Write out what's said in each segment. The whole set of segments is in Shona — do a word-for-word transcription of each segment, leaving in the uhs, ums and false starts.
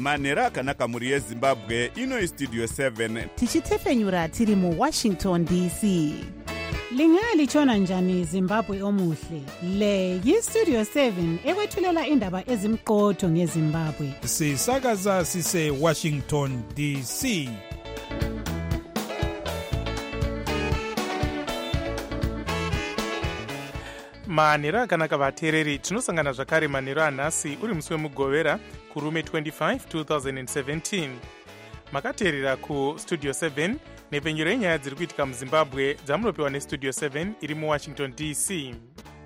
manhero akanaka mhuri yezimbabwe. Ino istudio seven tichitefenyura tiri muwashington D C. Lingalitshona njani Zimbabwe omuhle? Le yistudio seven ekwethulela indaba ezimqotho ngeZimbabwe. Sisakaza sise Washington D C. manhero akanaka vateereri, tinosangana zvakare manhero anhasi uri musi wemugovera kurume twenty-five two thousand seventeen. makateerera kustudio seven nepfenyuro yenyaya dziri kuitika muzimbabwe dzamunopiwa nestudio seven iri muwashington D C.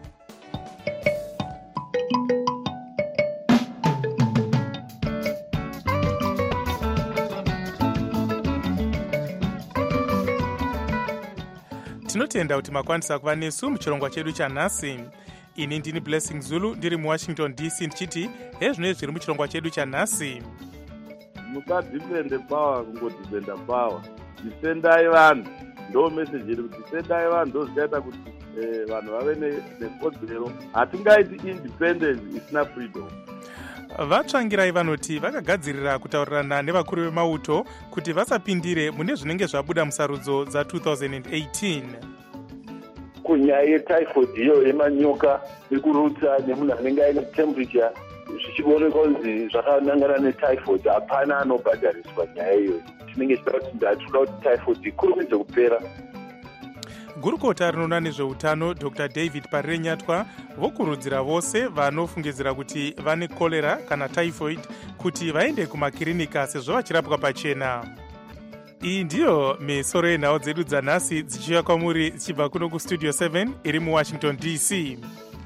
tinotenda kuti makwanisa kuva nesu muchirongwa chedu chanhasi. ini ndini Blessing Zulu ndiri muwashington D C ndichiti hezvino zviri muchirongwa chedu chanhasi. musadhipende pawa kungodhipenda pawa, difendai vanhu ndo meseji iri kuti difendai vanhu ndo zvichaita kuti vanhu vave nekodzero. hatingaiti independence isina freedom. vatsvangirai vanoti vakagadzirira kutaurirana nevakuru vemauto kuti vasapindire mune zvinenge zvabuda musarudzo dza two thousand eighteen. kunyaya yetyphoid iyo yemanyoka nekurutsa nemunhu anenge aine temperature zvichionekwa kunzi zvakanangana netyphoid, hapana anobhadhariswa nyaya iyoyo. tinenge tichida kuti ndatoda kuti typhoid ikurumidze kupera. gurukota rinoona nezveutano Dr David Parirenyatwa vokurudzira vose vanofungidzira kuti vane cholera kana typhoid kuti vaende kumakirinika sezvo vachirapwa pachena. iyi ndiyo misoro yenhau dzedu dzanhasi dzichiuya kwamuri dzichibva kuno kustudio seven iri muwashington D C.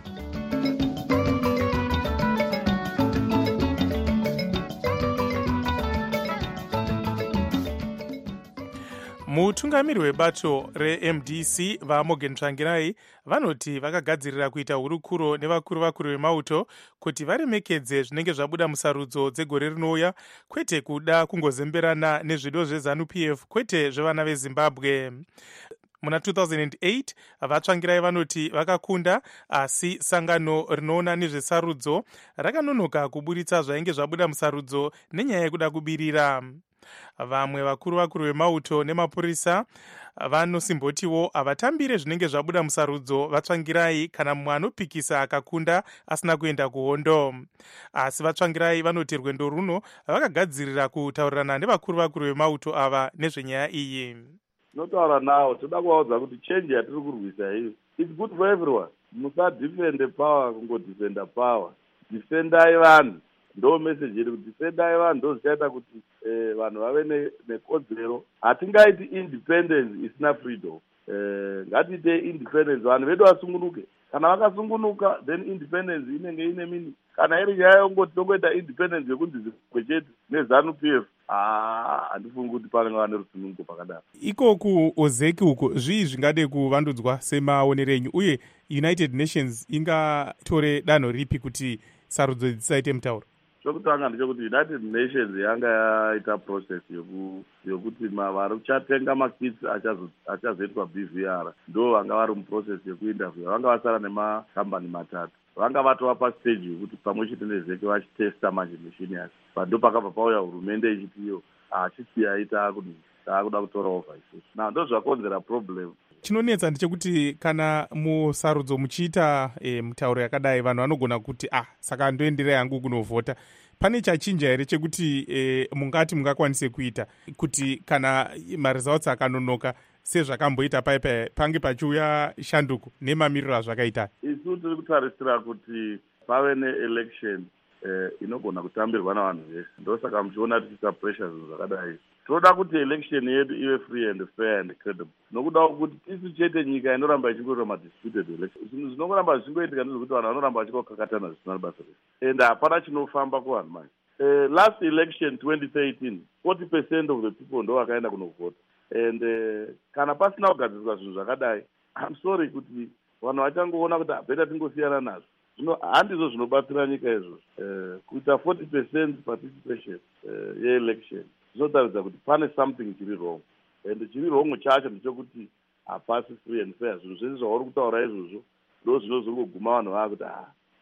mutungamiri webato reM D C vaMorgan Tsvangirai vanoti vakagadzirira kuita hurukuro nevakuru vakuru vemauto kuti varemekedze zvinenge zvabuda musarudzo dzegore rinouya, kwete kuda kungozemberana nezvido zveZANU P F kwete zvevana veZimbabwe. muna two thousand eight vatsvangirai vanoti vakakunda, asi sangano rinoona nezvesarudzo rakanonoka kuburitsa zvainge zvabuda musarudzo nenyaya yekuda kubirira. vamwe vakuru vakuru vemauto nemapurisa vanosimbotiwo havatambire zvinenge zvabuda musarudzo vatsvangirai kana mumwe anopikisa akakunda asina kuenda kuhondo. asi vatsvangirai vanoti rwendo runo vakagadzirira kutaurirana nevakuru vakuru vemauto ava nezvenyaya iyi. tinotaura navo, toda kuvaudza kuti chenji yatiri kurwisa iyo its good for everyone. musadhifende pawa kungodhifenda pawa, difendai vanhu ndo meseji iri kuti difendai vanhu ndo zvichaita kuti vanhu vave nekodzero. hatingaiti independence isina freedom. ngatiite independence, vanhu vedu vasungunuke. kana vakasungunuka then independence inenge ine mini. kana iri nyaya yongoti tongoita independence yekunzi zimbabwe chetu neZANU P F, handifungi kuti panenge vane rusununguko pakadaro. ikoku ozeki uko zvii zvingade kuvandudzwa semaonero enyu, uye United Nations ingatore danho ripi kuti sarudzo dzisaite mutauro? chokutanga ndechekuti United Nations yanga yaita process yokuti vari uchatenga makits achazoitwa B V R ndo vanga vari muprocess yekuinterview. vanga vasara nemakambani matatu. vanga vatova pastage yokuti pamwe chete nezeke vachitesta manje machine yake. pando pakabva pauya hurumende ichiti iyo achisiya taakuda kutora over isusu. na ndo zvakonzera problem. chinonetsa ndechekuti kana musarudzo muchiita e, mutauro yakadai vanhu vanogona kuti ah saka ndoenderai hangu kunovhota. pane chachinja here chekuti e, mungati mungakwanise kuita kuti kana maresults akanonoka sezvakamboita paipa pange pachiuya shanduko nemamiriro azvakaita? isu tiri kutarisira kuti pave neelection eh, inogona kutambirwa navanhu vese. ndosaka muchiona tichiita pressure zvinhu zvakadai. tinoda kuti election yedu ive free and fair and credible. nokuda kuti tisu chete nyika inoramba ichingoita madisputed election. zvinhu zvinongoramba zvichingoitika ndezvekuti vanhu vanoramba vachingokakatana zvisina basa rese, and hapana chinofamba kuvanhu manje. Uh, last election twenty thirteen forty percent of the people ndo vakaenda kunovhota, and uh, kana pasina kugadzirwa zvinhu zvakadai, I'm sorry kuti vanhu vachangoona kuti bheta tingosiyana nazvo. zvino handizvo zvinobatsira nyika izvo. uh, kuita forty percent participation uh, yeelection zvinotaridza kuti pane something chiri wrong, and chiri wrong chacho ndechekuti hapasi free and fair. zvinhu zvese zvauri kutaura izvozvo ndo zvino zviri kuguma vanhu vava kuti ah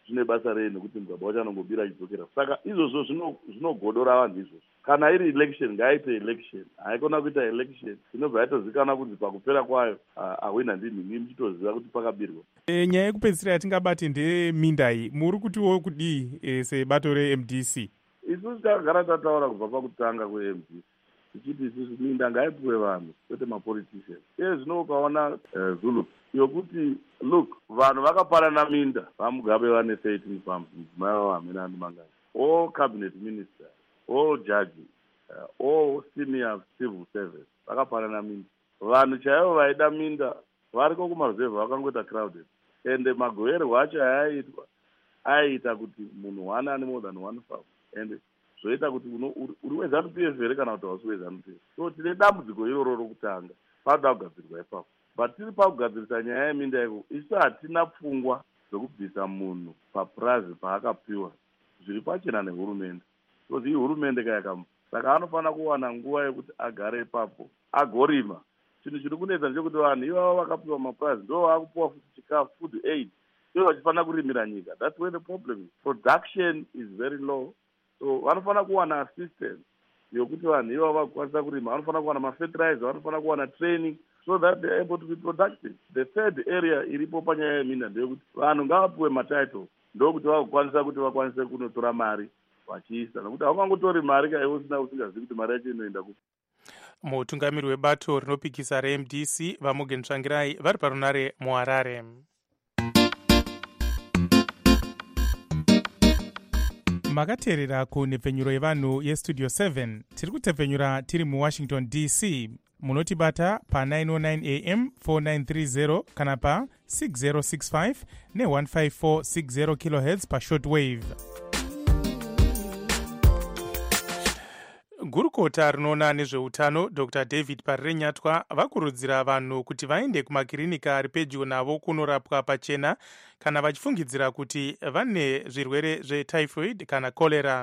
zvine basa rei nekuti mugaba wacho anongobira achidzokera. Saka izvozvo zvinogodora vanhu izvozvo. Kana iri election ngaaite election, haikona kuita election inobva yatozikanwa kuti pakupera kwayo ahwina ndinhini muchitoziva kuti pakabirwa. E, nyaya yekupedzisira yatingabati ndeminda iyi, muri kutiwo kudii e, sebato re-M D C? Isusu takagara tataura kubva pakutanga kwe-M D C tichiti isusu minda ngaipiwe vanhu kwete mapoliticians. Iye zvino ukaona uh, Zulu yokuti look, vanhu vakapanana minda vamugabe vane thirteen farms, mudzimai vavo hamena andimangani, all cabinet minister, all judges, uh, all senior civil service vakapanana minda. Vanhu chaivo vaida minda variko kumaruzevha vakangoita crowded, ende magoverwo acho ayaitwa aiita kuti munhu one ane more than one farm, ende zvoita kuti uri weZANU P F here kana kuti hausi weZANU P F. So tine dambudziko iroro rokutanga panoda kugadzirwa ipapo. But tiri pakugadzirisa nyaya yeminda iko, isu hatina pfungwa dzokubvisa munhu papurazi paakapiwa, zviri pachena nehurumende. So iyi hurumende kayakamu, saka anofanira kuwana nguva yekuti agare ipapo agorima. Chinhu chiri kunetsa ndechekuti vanhu ivavo vakapiwa mapurazi ndo vakupiwa futi chikafu, food aid, ivo vachifanira kurimira nyika. That's where the problem is. Production is very low. So vanofanira kuwana assistance yokuti vanhu ivavo vakukwanisa kurima, vanofanira kuwana mafertilizer, vanofanira kuwana training so that they are able to be productive. The third area iripo panyaya yeminda ndeyekuti vanhu ngavapiwe matitle ndokuti vakukwanisa kuti vakwanise kunotora mari vachiisa, nokuti haungangotori mari kaiwe usina usingazivi kuti mari yacho inoenda kupi. Mutungamiri webato rinopikisa re-M D C Vamogen Tsvangirai vari parunare muHarare. Makateerera kunhepfenyuro yevanhu yestudio seven. Tiri kutepfenyura tiri muWashington D C. Munotibata pa nine oh nine A M four nine three zero kana pa six zero six five ne one five four six zero kilohertz pa shortwave. Gurukota rinoona nezveutano Doctor David Parirenyatwa vakurudzira vanhu kuti vaende kumakirinika ari pedyo navo kunorapwa pachena kana vachifungidzira kuti vane zvirwere zvetyphoid kana cholera.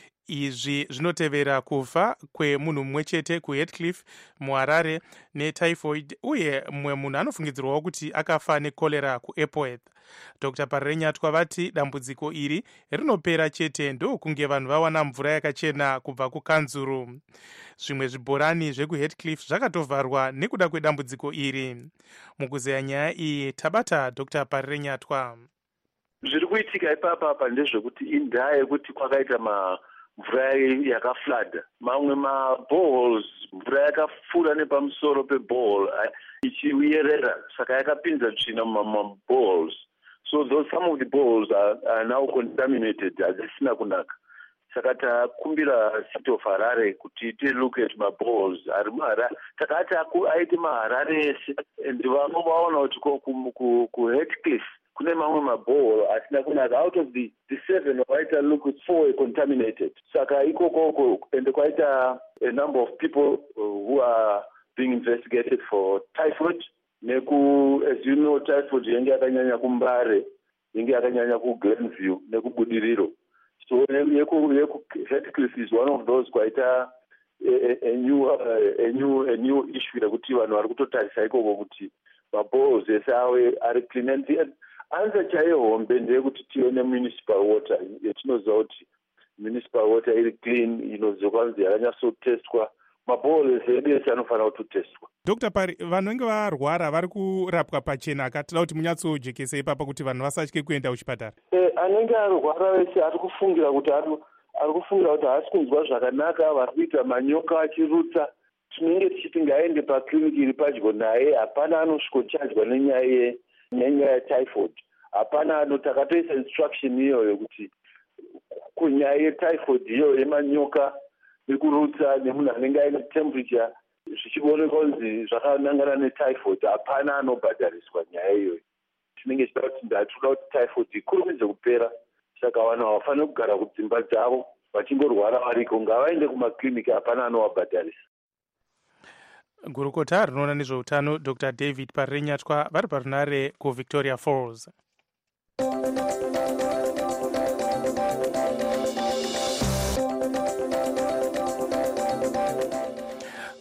Izvi zvinotevera kufa kwemunhu mumwe chete kuHeathcliff muHarare netyphoid, uye mumwe munhu anofungidzirwawo kuti akafa necholera kuEpworth. Doctor Parirenyatwa vati dambudziko iri rinopera chete ndokunge vanhu vawana mvura yakachena kubva kukanzuru. Zvimwe zvibhorani zvekuHeathcliff zvakatovharwa nekuda kwedambudziko iri. Mukuzeya nyaya iyi tabata Doctor Parirenyatwa. Zviri kuitika ipapa apa ndezvekuti indaa yekuti kwakaita ma mvura yakaflada, mamwe maboreholes mvura yakafura nepamusoro peborehole ichiyerera, saka yakapinza tsvina mumaboreholes. So those, some of the boreholes are, are now contaminated, hazisina kunaka. Saka takumbira City of Harare kuti ite look at maboreholes ari muHarare. Takati aite maHarare ese, and vanovaona kuti kuHeathcliff kune mamwe maborehole asina kunaka. Out of the, the seven waita look at four contaminated. Saka ikoko ende kwaita a number of people who are being investigated for typhoid. Neku, as you know, typhoid yenge yakanyanya kuMbare, yenge yakanyanya kuGlenview nekuBudiriro. So yeku yeku Heathcliff is one of those kwaita a, a, a new uh, a new a new issue yekuti vanhu vari kutotarisa ikoko kuti maboreholes ese awe ari clean. And anza chaihombe ndeyekuti tive nemunicipal water yetinoziva kuti municipal water iri clean, inoziva kwanzi yakanyatsotestwa. Maboreholes edu ese anofanira kutotestwa. Doctor Pari, vanhu venge varwara vari kurapwa pachena, akatida kuti munyatsojekese ipapa kuti vanhu vasatye kuenda kuchipatara. Eh, anenge arwara vese ari kufungira kuti ari kufungira kuti haasi kunzwa zvakanaka, vari kuita manyoka achirutsa. Tinenge tichiti ngaende pakliniki iri padyo naye, hapana anosvikochadywa nenyaya nenyaya yetyphoid. Hapana ano, takatoisa instruction iyoyo kuti kunyaya yetyphoid iyoyo yemanyoka nekurutsa nemunhu anenge aine temperature zvichionekwa kunzi zvakanangana netyphoid, hapana anobhadhariswa nyaya iyoyo. Tinenge tichida kuti ndatoda kuti typhoid ikurumidze kupera, saka vanhu havafaniri kugara kudzimba dzavo vachingorwara variko, ngavaende kumakliniki, hapana anovabhadharisa. Gurukota rinoona nezveutano Doctor David Parirenyatwa vari parunare kuVictoria Falls.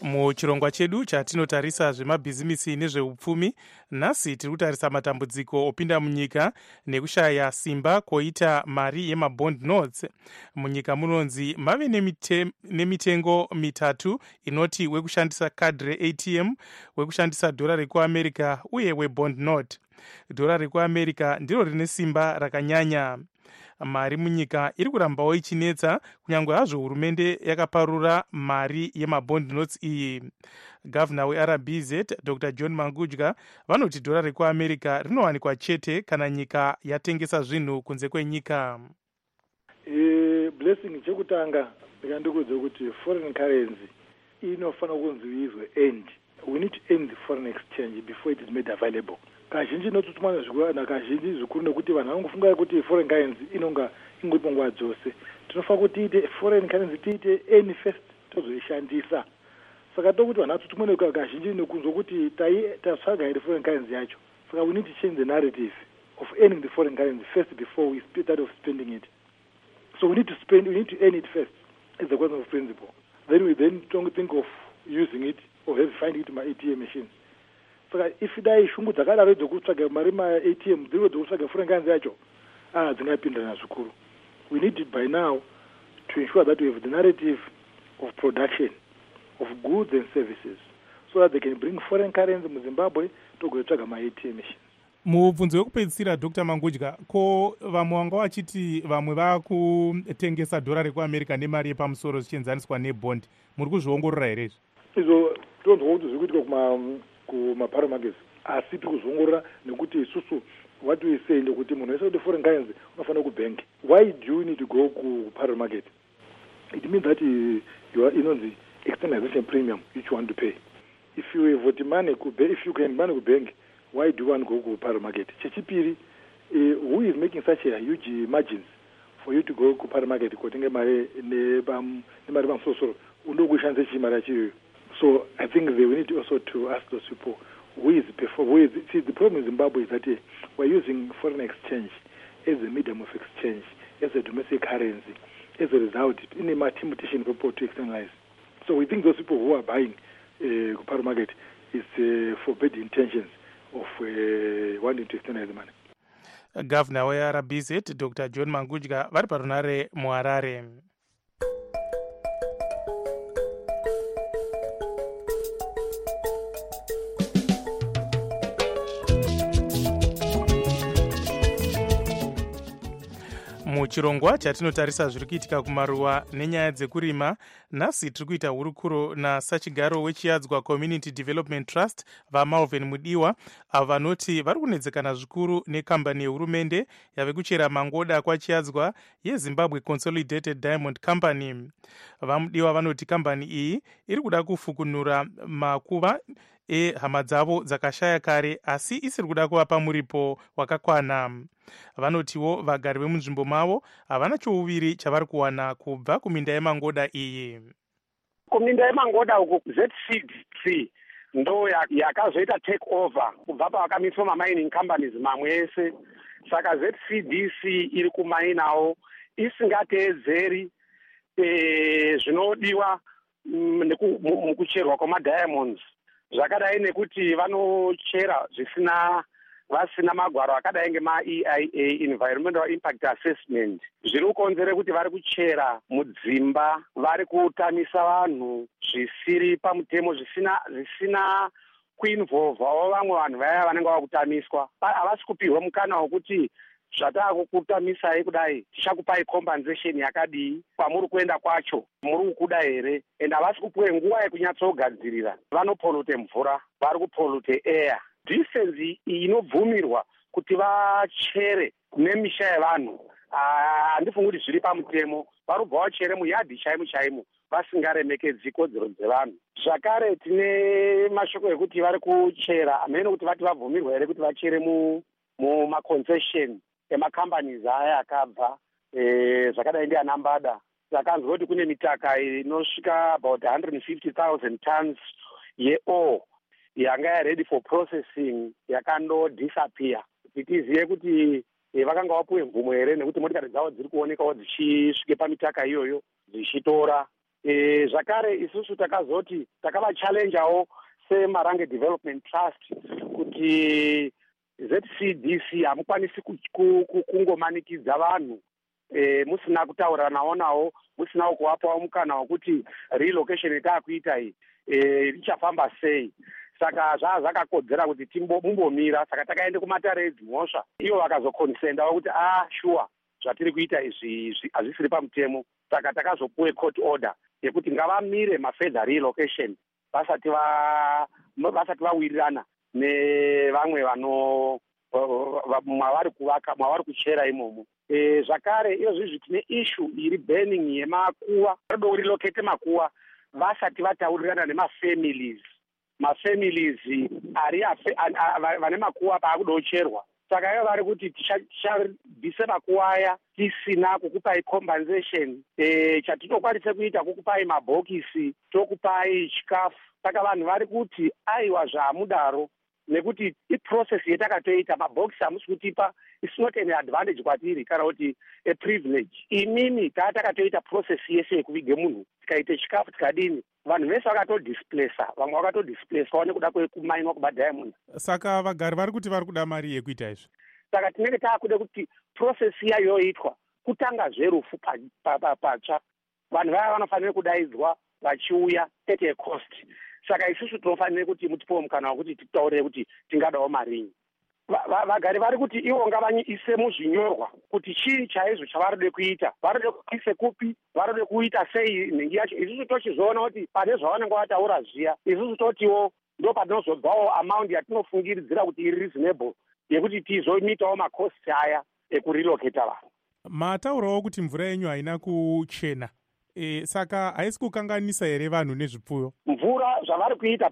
Muchirongwa chedu chatinotarisa zvemabhizimisi nezveupfumi, nhasi tiri kutarisa matambudziko opinda munyika nekushaya simba koita mari yemabond notes. Munyika munonzi mave nemite, nemitengo mitatu inoti wekushandisa kadhi re-A T M, wekushandisa dhora rekuamerica uye webond note. Dhora rekuamerica ndiro rine simba rakanyanya. Mari munyika iri kurambawo ichinetsa kunyange hazvo hurumende yakaparura mari yemabond notes iyi. Gavana weR B Z Doctor John Mangudya vanoti dhora rekuamerica rinowanikwa chete kana nyika yatengesa zvinhu kunze kwenyika. E, blessing chekutanga ndikandikudza kuti foreign currency inofanira kunzi izwe end. We need to end the foreign exchange before it is made available. Kazhinji inotutumana zvikuru kazhinji zvikuru nekuti vanhu vangofunga kuti foreign currency inonga ingoripo nguva dzose. Tinofanira kuti tiite foreign currency tiite end first tozoishandisa. Saka tokuti vanhu vatutumane kazhinji nekunzwa kuti tatsvaga here foreign currency yacho. Saka we need to change the narrative of earning the foreign currency first before we start of spending it. So we need to spend, we need to earn it first as a question of principle. Then we then don't think of using it or finding it in my A T M machines. Saka if dai shungu dzakadaro dzokutsvaga mari ma-A T M dziriwo dzokutsvaga foreign currency yacho ah dzingapindirana zvikuru. We need it by now to ensure that we have the narrative of production of goods and services so that they can bring foreign currency mu Zimbabwe togotsvaga ma-A T M machines. Mubvunzo wekupedzisira Doctor Mangudya, ko vamwe vanga vachiti vamwe vakutengesa dhora rekuamerica nemari yepamusoro zvichienzaniswa nebond, muri kuzviongorora here izvi? Izvo tonzwa kuti zviri kuitika kuma kumaparo markets asi tiri kuzviongorora nekuti isusu what we say ndekuti munhu wese kuti foreign currency unofanira kubank. Why do you need to go kuparo market? It means that uh, you are inonzi externalization premium which you want to pay. If you have money if you can money kubank, why do you want to go to paro market? Chechipiri, uh, who is making such a huge margins for you to go to paro market? Kotenga mare ne bam ne mare bam so so undo kushandisa chimara chiyo. So I think they we need also to ask those people who is before who is see the problem in Zimbabwe is that uh, we're using foreign exchange as a medium of exchange, as a domestic currency. As a result, in a temptation for people to externalize. So we think those people who are buying uh, paro market is uh, for bad intentions of uh, wanting to externalize the money. Governor weR B Z Doctor John Mangudya vari parunare muHarare. Muchirongwa chatinotarisa zviri kuitika kumaruwa nenyaya dzekurima, nhasi tiri kuita hurukuro nasachigaro wechiyadzwa Community Development Trust vaMalvin Mudiwa, avo vanoti vari kunedzekana zvikuru nekambani yehurumende yave kuchera mangoda kwachiyadzwa yeZimbabwe Consolidated Diamond Company. VaMudiwa vanoti kambani iyi iri kuda kufukunura makuva ehama dzavo dzakashaya kare asi isiri kuda kuvapa muripo wakakwana. Vanotiwo vagari vemunzvimbo mavo havana chouviri chavari kuwana kubva kuminda yemangoda iyi. Kuminda yemangoda uku Z C D C ndo yakazoita take over kubva pavakamiswa mamining companies mamwe ese. Saka Z C D C iri kumainawo isingateedzeri e, zvinodiwa mukucherwa kwamadiamonds. Zvakadai nekuti vanochera zvisina vasina magwaro akadai ngema-E I A, Environmental Impact Assessment. Zviri kukonzera kuti vari kuchera mudzimba, vari kutamisa vanhu zvisiri pamutemo, zvisina zvisina kuinvolvawo vamwe vanhu vaya vanenge vakutamiswa. Havasi kupihwa mukana wokuti zvatakukutamisai kudai tichakupai compensation yakadii kwamuri kuenda kwacho, muri kukuda here, ende havasi kupiwe nguva yekunyatsogadzirira. Vanopolute mvura, vari kupolute air. Distance inobvumirwa kuti vachere nemisha yevanhu handifungi kuti zviri pamutemo. Vari kubva vachere muyadhi chaimo chaimo vasingaremekedzi kodzero dzevanhu. Zvakare tine mashoko ekuti vari kuchera hamene kuti vati vabvumirwa here kuti vachere mumaconcession emacompanies aya akabva e, zvakadai ndiana Mbada. Takanzwa kuti kune mitaka inosvika about one hundred fifty thousand tons yeore yanga ya ready for processing yakando disappear. Titiziye kuti e, vakanga vapuwe mvumo here nekuti motikari dzavo dziri kuonekawo dzichisvike pamitaka iyoyo dzichitora e, zvakare isusu takazoti takavachallenjawo semarange development trust kuti Z C D C hamukwanisi kungomanikidza vanhu e, musina kutaura nawo nawo, musina kuvapawo mukana wekuti relocation yataakuita iyi e, richafamba sei. Saka zvaa zvakakodzera kuti timbomira. Saka takaenda kumatare edzimhosva, ivo vakazokonisendawo kuti ah sure zvatiri kuita izvi hazvisiri pamutemo. Saka takazopuwe court order yekuti ngavamire mafurther relocation vasati va vasati vawirirana nevamwe vano mwavari kuvaka mwavari kuchera imomo. E, zvakare izvozvi tine issue iri burning yemakuva. Vanoda kurilocate makuva vasati vataurirana nemafamilies mafamilies ari vane makuva paakudocherwa. Saka ivo vari kuti tichabvise makuva aya tisina kukupai compensation. E, chatinokwanisa kuita kukupai mabhokisi, tokupai chikafu. Saka vanhu vari kuti aiwa zvaamudaro nekuti iprocess yetakatoita mabhokisi hamusi kutipa, it's not an advantage kwatiri kana kuti a privilege. Imini taa takatoita process yese yekuvige munhu, tikaite chikafu tikadini, vanhu vese vakatodisplacea, vamwe vakatodisplacea nekuda kwekumainwa kubadiamond. Saka vagari vari kuti vari kuda mari yekuita izvi. Saka tinenge taakuda kuti process iya yoitwa kutanga zverufu patsva. Vanhu vaya vanofanira kudaidzwa vachiuya at a cost. Saka isusu tinofanira kuti mutipewo mukana wekuti titaure kuti tingadawo marinyi. Vagari vari kuti ivo ngavaise muzvinyorwa kuti chii chaizvo chavarode kuita, varode kuise kupi, varode kuita sei nhengi yacho. Isusu tochizoona kuti pane zvavanenge vataura zviya, isusu totiwo ndo patinozobvawo amount yatinofungiridzira kuti iri reasonable yekuti tizomeetawo macost aya ekurilocata vanhu. Mataurawo kuti mvura yenyu haina kuchena. E, saka haisi kukanganisa here vanhu nezvipfuyo? Mvura zvavari kuita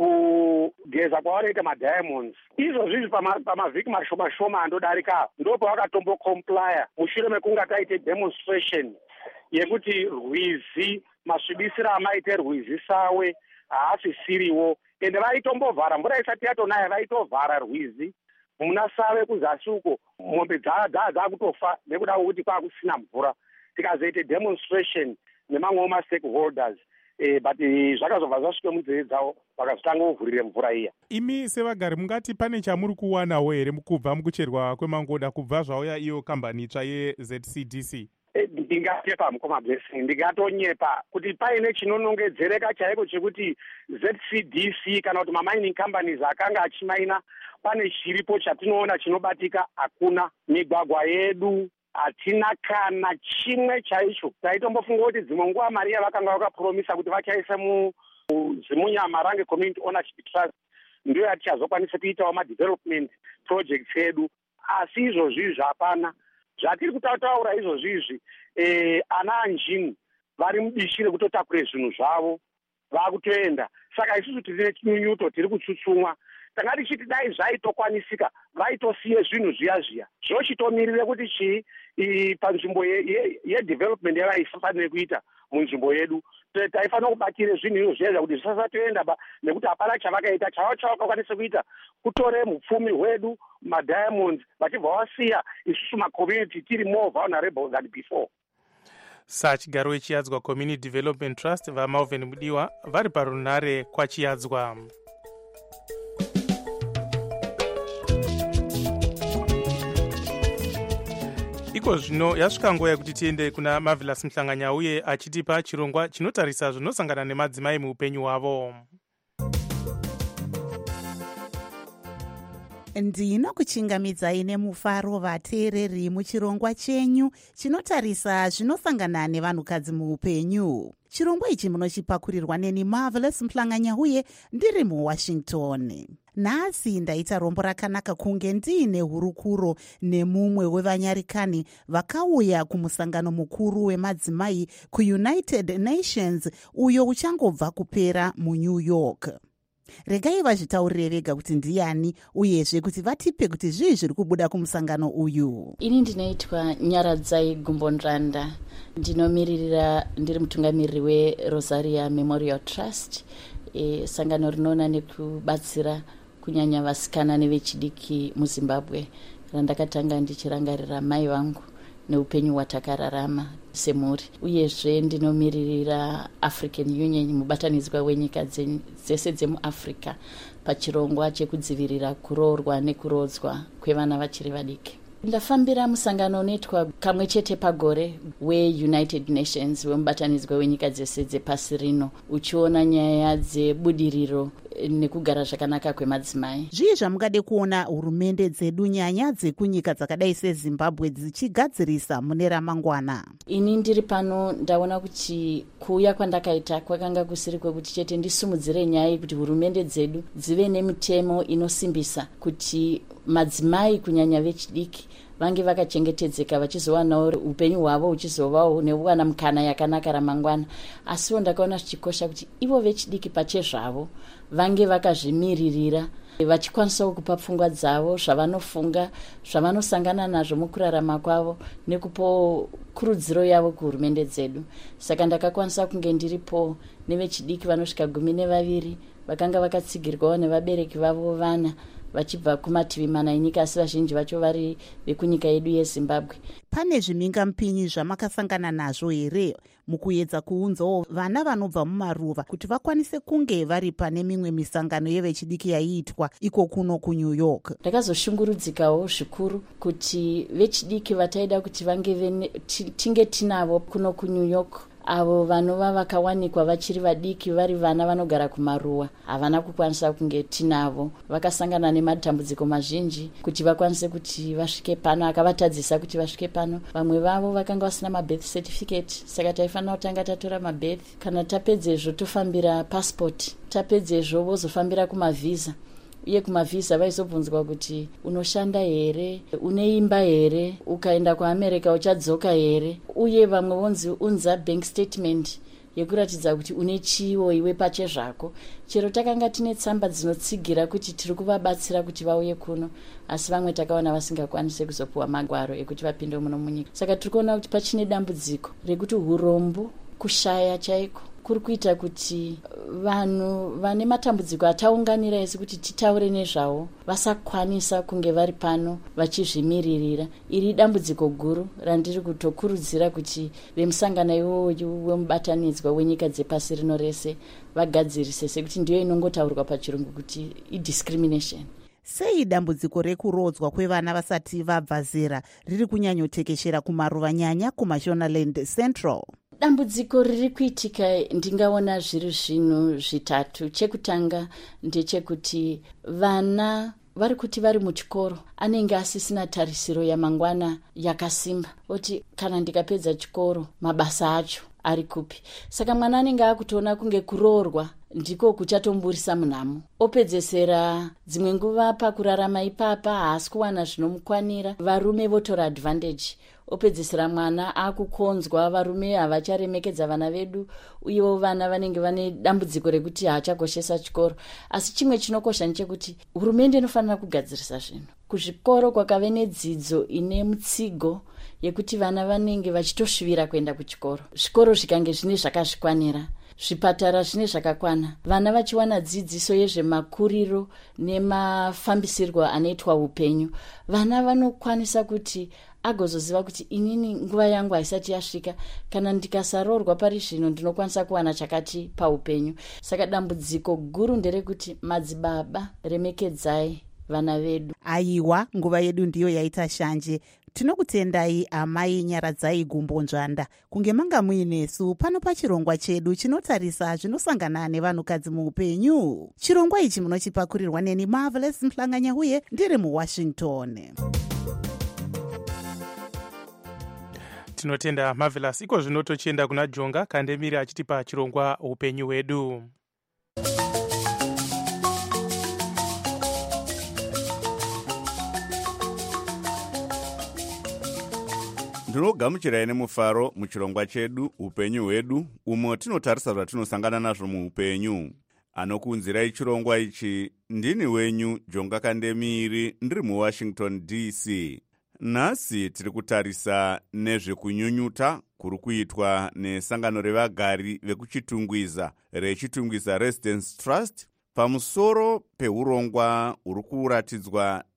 pakugeza kwavanoita madiamonds izvozvizvi pamavhiki mashoma shoma andodarika ndo pavakatombokomplya mushure mekunga taite demonstration yekuti rwizi masvibisiro amaite rwizi sawe haasisiriwo, ende vaitombovhara mvura isati yatonaya, vaitovhara rwizi muna Sawe kuzasi uko, mombe dzaakutofa nekuda kwekuti kwaakusina mvura. Tikazoite demonstration nemamwewo ma-stakeholders eh, but zvakazobva zvasvike munzeve dzavo vakazotanga kuvhurire mvura iya. Imi sevagari mungati pane chamuri kuwanawo here kubva mukucherwa kwemangoda kubva zvauya iyo kambani itsva ye-Z C D C? Ndingatepa mukoma Blessing, ndingatonyepa kuti paine chinonongedzereka chaiko chekuti Z C D C kana kuti mamining companies akanga achimaina pane chiripo chatinoona chinobatika. Hakuna migwagwa yedu, hatina kana chimwe chaicho. Taitombofunga kuti dzimwe nguva mari yavakanga vakapromisa kuti vachaise muZimunyamarange Community Ownership Trust ndiyo yatichazokwanisa kuitawo madevelopment projects edu, asi izvozvizvi hapana. Zvatiri kutaura izvozvizvi eh, ana anjini vari mudishi rekutotakure zvinhu zvavo vakutoenda. Saka isusu tine chinyunyuto tiri kutsutsumwa. Tanga tichiti dai zvaitokwanisika vaitosiye zvinhu zviya zviya zvochitomirire kuti chii panzvimbo yedevelopment yavaifanire kuita munzvimbo yedu. Taifanira kubatire zvinhu izvo zviya kuti zvisasatoenda ba nekuti hapana chavakaita. Chavo chavakakwanisa kuita kutore mupfumi hwedu madiamonds vachibva vasiya isusu macommunity tiri more vulnerable than before. Sachigaro wechiadzwa Community Development Trust vaMalvin Mudiwa vari parunare kwachiadzwa. Iko zvino yasvika nguva yekuti tiende kuna Marvelous Mhlanganya uye achitipa chirongwa chinotarisa zvinosangana nemadzimai muupenyu hwavo. Ndinokuchingamidzai nemufaro vateereri muchirongwa chenyu chinotarisa zvinosangana nevanhukadzi muupenyu. Chirongwa ichi munochipakurirwa neni Marvelous Mhlanganya uye ndiri muWashington. Nhasi ndaita rombo rakanaka kunge ndiine hurukuro nemumwe wevanyarikani vakauya kumusangano mukuru wemadzimai kuUnited Nations uyo uchangobva kupera muNew York. Regai vazvitaurire vega kuti ndiani uyezve kuti vatipe kuti zvii zviri kubuda kumusangano uyu. Ini ndinoitwa Nyaradzai Gumbonranda, ndinomiririra ndiri mutungamiriri weRosaria Memorial Trust, e, sangano rinoona nekubatsira kunyanya vasikana nevechidiki muZimbabwe. Randakatanga ndichirangarira mai vangu neupenyu hwatakararama semhuri. Uyezve ndinomiririra African Union, mubatanidzwa wenyika dzese dzemuAfrica, pachirongwa chekudzivirira kuroorwa nekurodzwa kwevana vachiri vadiki. Ndafambira musangano unoitwa kamwe chete pagore weUnited Nations wemubatanidzwa wenyika dzese dzepasi rino, uchiona nyaya dzebudiriro nekugara zvakanaka kwemadzimai. Zvii zvamungade kuona hurumende dzedu nyanya dzekunyika dzakadai seZimbabwe dzichigadzirisa mune ramangwana? Ini ndiri pano ndaona kuti kuuya kwandakaita kwakanga kusiri kwekuti chete ndisumudzire nyaya kuti hurumende dzedu dzive nemitemo inosimbisa kuti madzimai kunyanya vechidiki vange vakachengetedzeka, vachizowanawo upenyu hwavo huchizovawo neuwana mukana yakanaka ramangwana. Asiwo ndakaona zvichikosha kuti ivo vechidiki pachezvavo vange vakazvimiririra, vachikwanisawo kupa pfungwa dzavo, zvavanofunga, zvavanosangana nazvo mukurarama kwavo, nekupo kurudziro yavo kuhurumende dzedu. Saka ndakakwanisa kunge ndiripo nevechidiki vanosvika gumi nevaviri vakanga vakatsigirwawo nevabereki vavo vana vachibva kumativi mana enyika, asi vazhinji vacho vari vekunyika yedu yeZimbabwe. Pane zvimhingamupinyi zvamakasangana nazvo here mukuedza kuunzawo vana vanobva mumaruva kuti vakwanise kunge vari pane mimwe misangano yevechidiki yaiitwa iko kuno kuNew York? Ndakazoshungurudzikawo zvikuru kuti vechidiki vataida kuti vange tinge tinavo kuno kuNew York, avo vanova vakawanikwa vachiri vadiki vari vana vanogara kumaruwa, havana kukwanisa kunge tinavo. Vakasangana nematambudziko mazhinji kuti vakwanise kuti vasvike pano, akavatadzisa kuti vasvike pano. Vamwe vavo vakanga vasina mabirth certificate, saka taifanira kutanga tatora mabirth, kana tapedzezvo tofambira passport, tapedzezvo vozofambira kumavhisa. Uye kumavhisa vaizobvunzwa kuti unoshanda here, une imba here, ukaenda kuAmerica uchadzoka here, uye vamwe vonzi unza bank statement yekuratidza kuti une chiwo iwe pache zvako. Chero takanga tine tsamba dzinotsigira kuti tiri kuvabatsira kuti vauye kuno, asi vamwe takaona vasingakwanise kuzopuwa magwaro ekuti vapinde muno munyika. Saka tiri kuona kuti pachine dambudziko rekuti urombo, kushaya chaiko kuri kuita kuti vanhu vane matambudziko ataunganira esi kuti titaure nezvavo vasakwanisa kunge vari pano vachizvimiririra. Iri dambudziko guru randiri kutokurudzira kuti vemusangano iwoyo wemubatanidzwa wenyika dzepasi rino rese vagadzirise, sekuti ndiyo inongotaurwa pachirungu kuti idiscrimination. Sei dambudziko rekurodzwa kwevana vasati vabva zera riri kunyanyotekeshera kumaruva, nyanya kuMashonaland Central? Dambudziko riri kuitika ndingaona zviri zvinhu zvitatu. Chekutanga ndechekuti vana vari kuti vari muchikoro anenge asisina tarisiro yamangwana yakasimba, oti kana ndikapedza chikoro mabasa acho ari kupi. Saka mwana anenge akutoona kunge kuroorwa ndiko kuchatomburisa munhamo, opedzesera dzimwe nguva pakurarama ipapa haasi kuwana zvinomukwanira, varume votora advantage, opedzesera mwana akukonzwa, varume havacharemekedza vana vedu, uyewo vana vanenge vane dambudziko rekuti haachagoshesa chikoro. Asi chimwe chinokosha ndechekuti hurumende inofanira kugadzirisa zvinhu. Kuzvikoro kwakave nedzidzo ine mutsigo yekuti vana vanenge vachitosvivira kuenda kuchikoro. Zvikoro zvikange zvine zvakazvikwanira, zvipatara zvine zvakakwana, vana vachiwana dzidziso yezvemakuriro nemafambisirwo anoitwa upenyu, vana vanokwanisa kuti agozoziva kuti inini nguva yangu haisati yasvika, kana ndikasaroorwa pari zvino ndinokwanisa kuwana chakati paupenyu. Saka dambudziko guru nderekuti madzibaba, remekedzai vana vedu. Aiwa, nguva yedu ndiyo yaita shanje. Tinokutendai amai Nyaradzai Gumbonzvanda kunge manga muinesu pano pachirongwa chedu chinotarisa zvinosangana nevanhukadzi muupenyu. Chirongwa ichi munochipakurirwa neni Marvelous Mhlanganya uye ndiri muWashington. Tinotenda Marvelous. Iko zvino tochienda kuna Jonga Kandemiri achitipa chirongwa upenyu hwedu. Ndinogamuchirai nemufaro muchirongwa chedu upenyu hwedu, umo tinotarisa zvatinosangana nazvo muupenyu. Anokuunzirai chirongwa ichi ndini wenyu Jonga Kandemiri, ndiri muWashington D C. Nhasi tiri kutarisa nezvekunyunyuta kuri kuitwa nesangano revagari vekuchitungwiza rechitungwiza Residence Trust pamusoro peurongwa huri kuratidzwa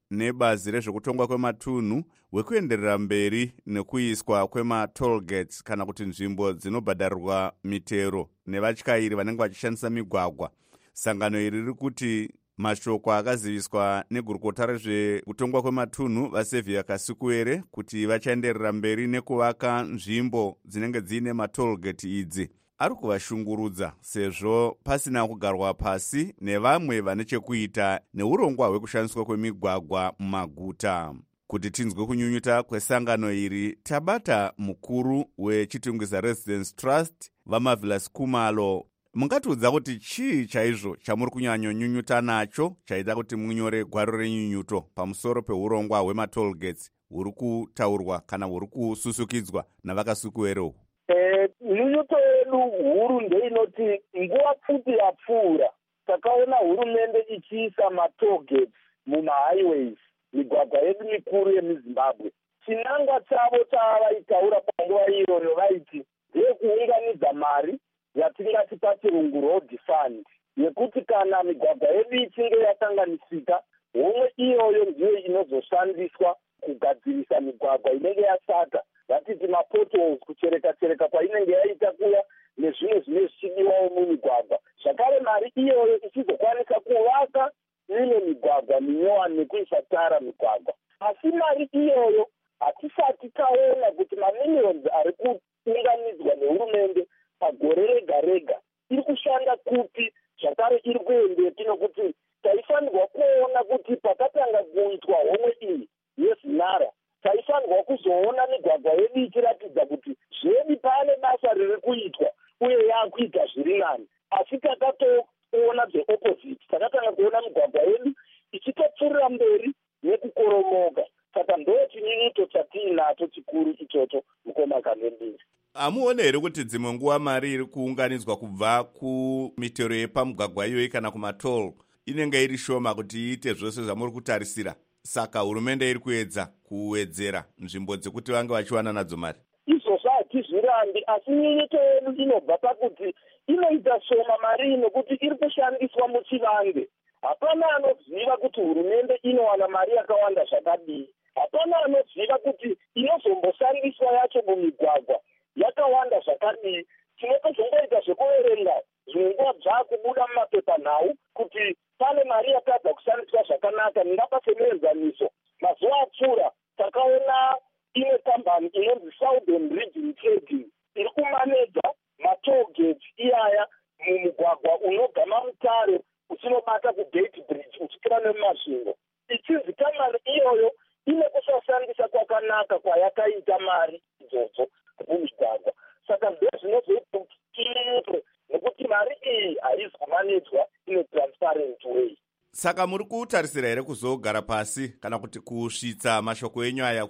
nebazi rezvekutongwa kwematunhu hwekuenderera mberi nekuiswa kwematollgates kana kuti nzvimbo dzinobhadharirwa mitero nevatyairi vanenge vachishandisa migwagwa. Sangano iri riri kuti mashoko akaziviswa negurukota rezvekutongwa kwematunhu vaSevia Kasukuwere kuti vachaenderera mberi nekuvaka nzvimbo dzinenge dziine matollgate idzi ari kuvashungurudza sezvo pasina kugarwa pasi nevamwe vane chekuita neurongwa hwekushandiswa kwemigwagwa mumaguta. Kuti tinzwe kunyunyuta kwesangano iri, tabata mukuru wechitungisa Residence Trust vaMarvelous Khumalo. Mungatiudza kuti chii chaizvo chamuri kunyanyonyunyuta nacho chaita kuti munyore gwaro renyunyuto pamusoro peurongwa hwematollgates huri kutaurwa kana huri kususukidzwa navakasukuwerewo? Eh, nyunyuto yedu huru ndeinoti nguva pfupi yapfuura takaona hurumende ichiisa matollgates mumahighways, migwagwa yedu mikuru yemuZimbabwe. Chinangwa chavo chavaitaura panguva iyoyo vaiti ndeyekuunganidza mari yatingati pachirungu road fund, yekuti kana migwagwa yedu ichinge yasanganisika, homwe iyoyo ndiyo inozoshandiswa kugadzirisa migwagwa inenge yashata, vatiti mapotholes, kuchereka-chereka kwainenge yaita kuya nezvimwe zvine zvichidiwawo mumigwagwa. Zvakare mari iyoyo ichizokwanisa kuvaka mimwe migwagwa minyowani nekuisa tara migwagwa. Asi mari iyoyo hatisati taona kuti mamiliyoni ari kuunganidzwa nehurumende pagore rega rega iri kushanda kupi, zvakare iri kuendeki, nokuti taifanirwa kuona kuti pakatanga kuitwa homwe iyi yezinara taifanirwa kuzoona migwagwa yedu ichiratidza kuti zvedu pane basa riri kuitwa uye yakuita zviri nani. Asi takatoona the opposite, takatanga kuona migwagwa yedu ichitopfuurira mberi nekukoromoka. Saka ndo chinyunyuto chatiinacho chikuru ichocho mukoma Kandembiri. Hamuone here kuti dzimwe nguva mari iri kuunganidzwa kubva kumitero yepamugwagwa iyoyi kana kumatoll inenge iri shoma kuti iite zvose zvamuri kutarisira? Saka hurumende iri kuedza kuwedzera nzvimbo dzekuti vange vachiwana nadzo mari. Izvozvo hatizvirambi, asi nyunyuto yedu inobva pakuti inoita shoma mari nokuti iri kushandiswa muchivange. Hapana anoziva kuti hurumende inowana mari yakawanda zvakadii. Hapana anoziva kuti inozomboshandiswa yacho mumigwagwa yakawanda zvakadii. Tinotozongoita zvekuverenga zvimwe nguva dzaakubuda mumapepanhau kuti pane mari yakabva kushandiswa zvakanaka. Ndingapasemenzaniso mazuva apfuura takaona imwe kambani inonzi Southern Region Trading iri kumanedza matollgate iyaya mumugwagwa unogama Mutare uchinobata kuGate Bridge uchikira nemumasvingo. Ichinzi kambani iyoyo ine kusashandisa kwakanaka kwayakaita mari idzodzo mumigwagwa. Saka ndozvinozoita kuti nekuti mari iyi haizi kumanedzwa in a transparent way. Saka muri kutarisira here kuzogara pasi kana kuti kusvitsa mashoko enyu aya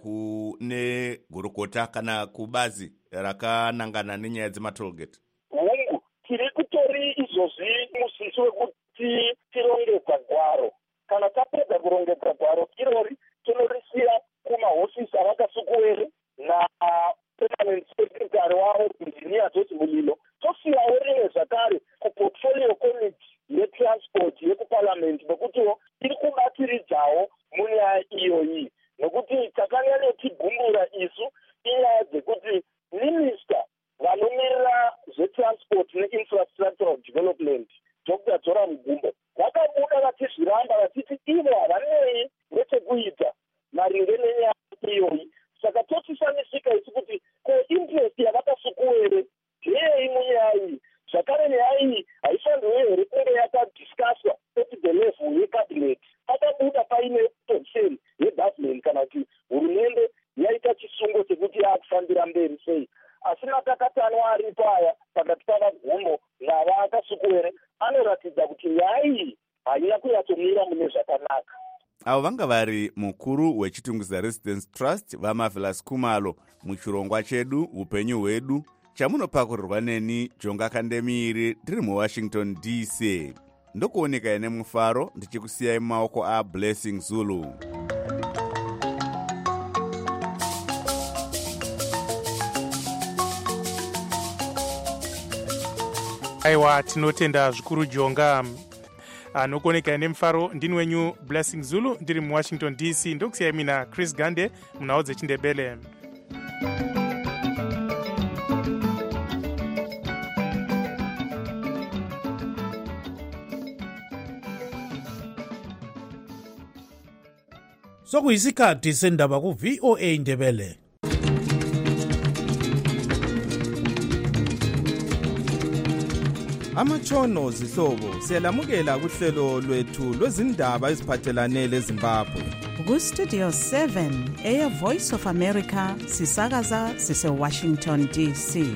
kune gurukota kana kubazi rakanangana nenyaya dzematollgate? Hungu, tiri kutori izvozvi musisi wekuti tirongedza gwaro. Kana tapedza kurongedza gwaro irori tinorisiya kumahofisi avakasukuwere napermanent secretary wavo Engineer George Mulilo. Tosiyawo rimwe zvakare kuportfolio committee yetransport yekuparliament nokutiwo iri kubatiridzawo munyaya iyoyi, nokuti takanyanyotigumbura isu inyaya dzekuti minista vanomirira zvetransport neinfrastructural development Doctor Joram Gumbo vakabuda vachizviramba vachiti ivo havanei nechekuita maringe nenyaya iyoyi. Saka tochisanisika isu kuti kointerest yavakasukuwere ndeyei munyaya iyi. Zvakare nyaya iyi haifanirwi here kunge yakadhiskaswa at the level yecabinet. Pakabuda paine position yegovernment kana kuti hurumende yaita chisungo chekuti yaakufambira mberi sei. Asi matakatano aripo aya pakati pavaGumbo navakasukuwere anoratidza kuti nyaya iyi haina kunyatsomira mune zvakanaka. Avo vanga vari mukuru wechitungisa Residence Trust vaMarvelous Khumalo muchirongwa chedu upenyu hwedu chamunopakurirwa neni Jonga Kandemiri ndiri muWashington D C. Ndokuoneka ine mufaro ndichikusiyai mumaoko aBlessing Zulu. Aiwa, tinotenda zvikuru Jonga. anokuonekera nemufaro ndini wenyu Blessing Zulu ndiri muwashington D C. ndokusiyai mina Chris Gande munhau dzechindebele. Sokuyisikhathi sendaba ku V O A Ndebele. Amatshono zihlobo siyalamukela kuhlelo lwethu lwezindaba eziphathelane leZimbabwe. Ku Studio seven eya Voice of America sisakaza sise Washington D C.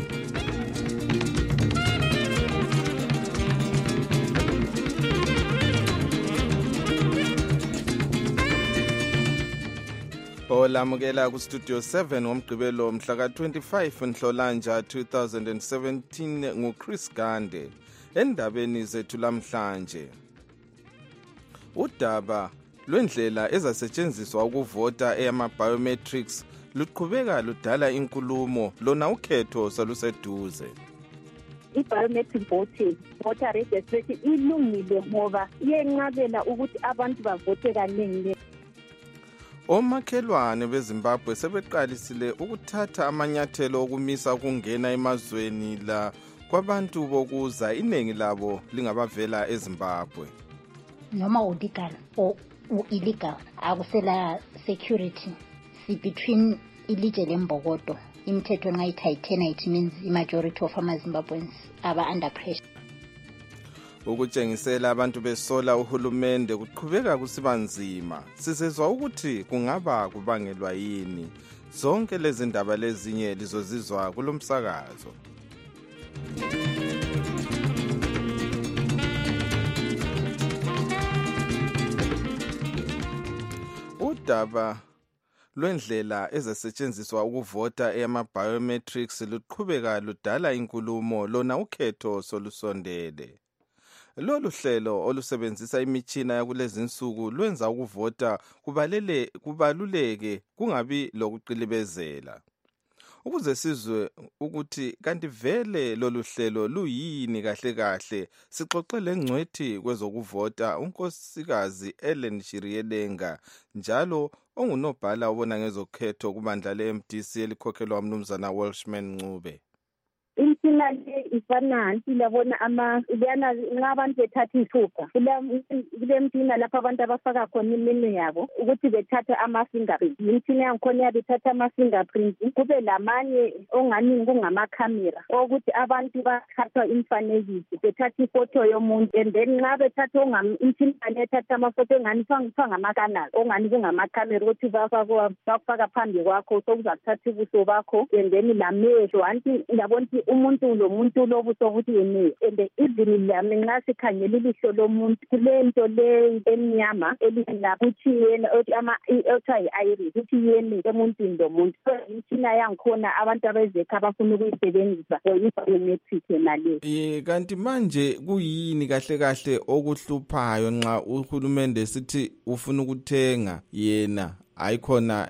Olamukela ku Studio seven ngomgqibelo mhla ka twenty-five Nhlolanja two thousand seventeen ngu Chris Gande. Endabeni zethu lamhlanje, udaba lwendlela ezasetshenziswa ukuvota eyama biometrics luqhubeka ludala inkulumo lona ukhetho saluseduze. I-biometric voting, voter registration ilungile ngoba iyenqabela ukuthi abantu bavote kaningi. Omakhelwane beZimbabwe sebeqalisile ukuthatha amanyathelo okumisa ukungena emazweni la kwabantu bokuza iningi labo lingabavela eZimbabwe. Noma ulegal or illegal akusela security si between illegal embokodo. Imithetho ngayithayithena it means the majority of amaZimbabweans aba under pressure. Ukutshengisela abantu besola uhulumende kuqhubeka kusiba nzima. Sizezwa ukuthi kungaba kubangelwa yini. Zonke lezi ndaba lezinye lizozizwa kulomsakazo. Udaba lwendlela ezasetshenziswa ukuvota eyama biometrics luqhubeka ludala inkulumo lona ukhetho solusondele. Lolu hlelo olusebenzisa imitshina yakulezi insuku lwenza ukuvota kubalele kubaluleke kungabi lokuqilibezela. Ukuze sizwe ukuthi kanti vele lolu hlelo luyini kahle kahle, sixoxele ngcwethi kwezokuvota unkosikazi Ellen Shiriyelenga njalo ongunobhala obona ngezokhetho kubandla le-M D C elikhokhelwa umnumzana Welshman Ncube. Imtshina le ifana silabona ama liyana ngabantu bethatha isupha kule mtshina lapha abantu abafaka khona iminwe yabo ukuthi bethathe ama fingerprints. Imtshina yankhona yabithatha ama fingerprints kube lamanye ongani kungama camera ukuthi abantu bathatha imfanekiso bethatha ifoto yomuntu and then nxa bethatha ongam imtshina lethatha amafoto engani fanga amakanal ongani kungama camera ukuthi bafaka bafaka phambi kwakho sokuzathatha ubuso bakho and then lamehlo anti yabona umuntu lo muntu lobuso ukuthi yini and even lami nxa sikhangela ilihlo lomuntu kulento le emnyama elila ukuthi yena ama othay iris ukuthi yini emuntwini lo muntu imtshina yankhona abantu abezekha abafuna ukuyisebenzisa biometric nale. Eh kanti manje kuyini kahle kahle okuhluphayo nxa uhulumende sithi ufuna ukuthenga yena ayikhona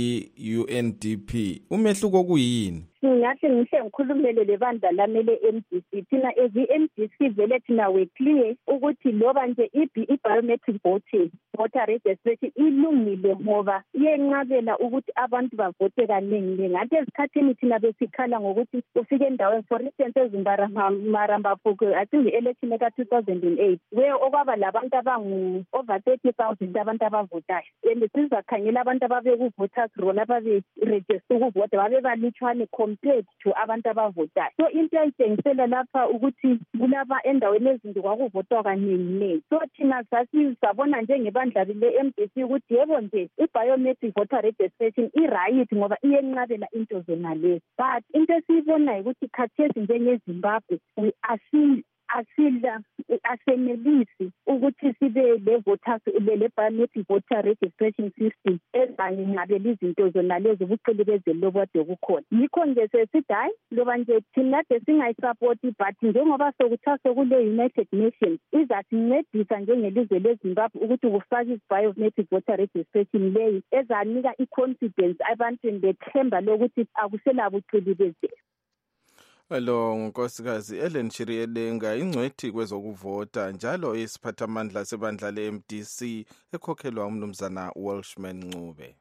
i-U N D P umehluko kuyini? Ngathi ngihle ngikhulumele lebandla lami le-M D C thina as i-M D C vele thina we clear ukuthi loba nje i-biometric voting voter registration ilungile ngoba iyenqabela ukuthi abantu bavote kaningi. Ngathi esikhathini thina besikhala ngokuthi ufike endaweni for instance eZimbarambafuku I think i-election eka two thousand eight where okwaba labantu abangu over thirty thousand abantu abavotayo and sizakhangela abantu ababe ku-voters roll ababe register ukuvota babe balutshwane compared to abantu abavotayo. So into ayitshengisela lapha ukuthi kulaba endaweni ezinto kwakuvotwa kaningi. So thina sathi sabona njengebandla le-M D C ukuthi yebo nje i-biometric voter registration i-right ngoba iyenqabela into zonalezi. But into esiyibonayo ukuthi khathesi njengeZimbabwe we are seeing asila asenelisi ukuthi sibe le voters le biometric voter registration system ezanqabela izinto zonalezi ubuqilibezelo lobode kukhona. Yikho nje sesithi hayi loba nje thina singayisupport but njengoba sokuthaso kule United Nations izasincedisa njengelizwe leZimbabwe ukuthi kufake i-biometric voter registration leyi ezanika i-confidence abantu bethemba lokuthi akusela buqilibezelo. Lo ngunkosikazi Ellen Chiriedenga, ingcwethi kwezokuvota njalo isiphathamandla sebandla le-M D C ekhokhelwa umnumzana Welshman Ncube.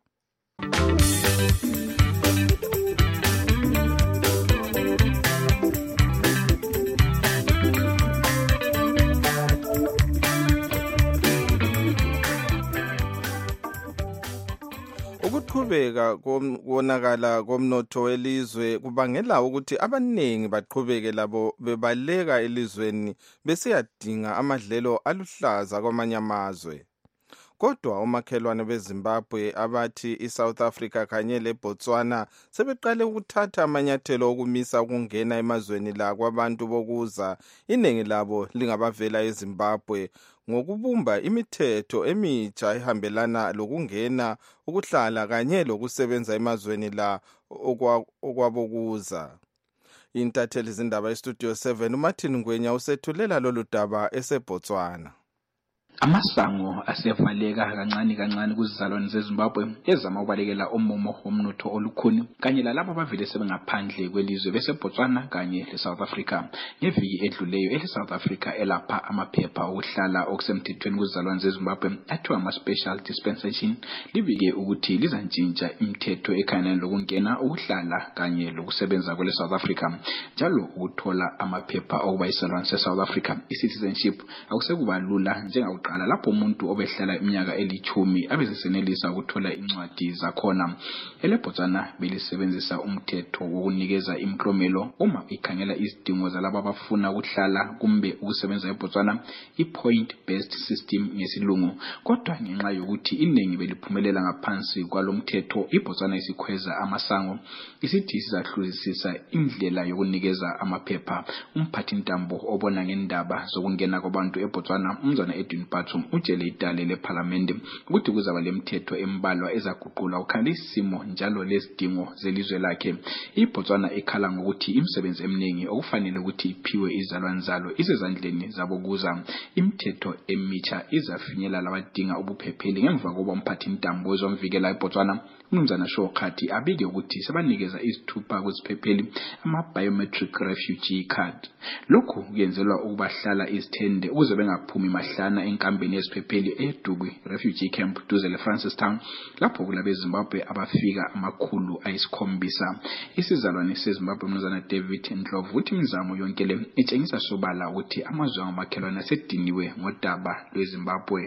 Ukuqhubeka konakala komnotho welizwe kubangela ukuthi abaningi baqhubeke labo bebaleka elizweni besiyadinga amadlelo aluhlaza kwamanye amazwe. Kodwa omakhelwane beZimbabwe abathi iSouth Africa kanye leBotswana sebeqale ukuthatha amanyathelo okumisa ukungena emazweni la kwabantu bokuza, iningi labo lingabavela eZimbabwe, ngokubumba imithetho emitsha ehambelana lokungena, ukuhlala kanye lokusebenza emazweni la okwabokuza. Intatheli zindaba eStudio seven uMartin Ngwenya usethulela lolu daba eseBotswana. Amasango asevaleka kancane kancane kuzizalwane zeZimbabwe ezama ukubalekela umumo womnotho olukhuni kanye lalabo abavele sebengaphandle kwelizwe beseBotswana kanye leSouth Africa. Ngeviki edluleyo eleSouth Africa elapha amaphepha okuhlala okusemthethweni kuzizalwane zeZimbabwe athiwa ama-special dispensation libike ukuthi lizantshintsha imithetho ekhangelane lokungena, ukuhlala kanye lokusebenza kwele South Africa, njalo ukuthola amaphepha okuba yisizalwane seSouth Africa, i-citizenship, akusekuba lula njenga qala lapho umuntu obehlala iminyaka elithumi abezisenelisa ukuthola incwadi zakhona. EleBotswana belisebenzisa umthetho wokunikeza imklomelo uma ikhangela izidingo zalabo abafuna ukuhlala kumbe ukusebenza eBotswana, i-point based system ngesilungu. Kodwa ngenxa yokuthi iningi beliphumelela ngaphansi kwalomthetho, iBotswana isikhweza amasango isithi sizahlulisisa indlela yokunikeza amaphepha. Umphathi ntambo obona ngendaba zokungena kwabantu eBotswana, umzana Edwin Bathum, utshele idale leParliament ukuthi kuzaba lemthetho embalwa ezaguqula ukhangela isimo njalo lesidingo zelizwe lakhe. iBotswana ikhala ngokuthi imisebenzi eminingi okufanele ukuthi iphiwe izalwane zalo isezandleni zabokuza. Imithetho emitsha izafinyela labadinga ubuphepheli ngemva kokuba umphathi ntambo wezomvikela eBotswana umnumzana Shokhathi abike ukuthi sebanikeza izithupha kuziphepheli ama-biometric refugee card. Lokhu kuyenzelwa ukubahlala izithende ukuze bengaphumi mahlana enkambeni yeziphepheli eDubi refugee camp duze leFrancistown, lapho kulabeZimbabwe abafika amakhulu ayisikhombisa. Isizalwane seZimbabwe umnumzana David Ndlovu uthi imizamo yonke le itshengisa sobala ukuthi amazwe amakhelwane asediniwe ngodaba lweZimbabwe.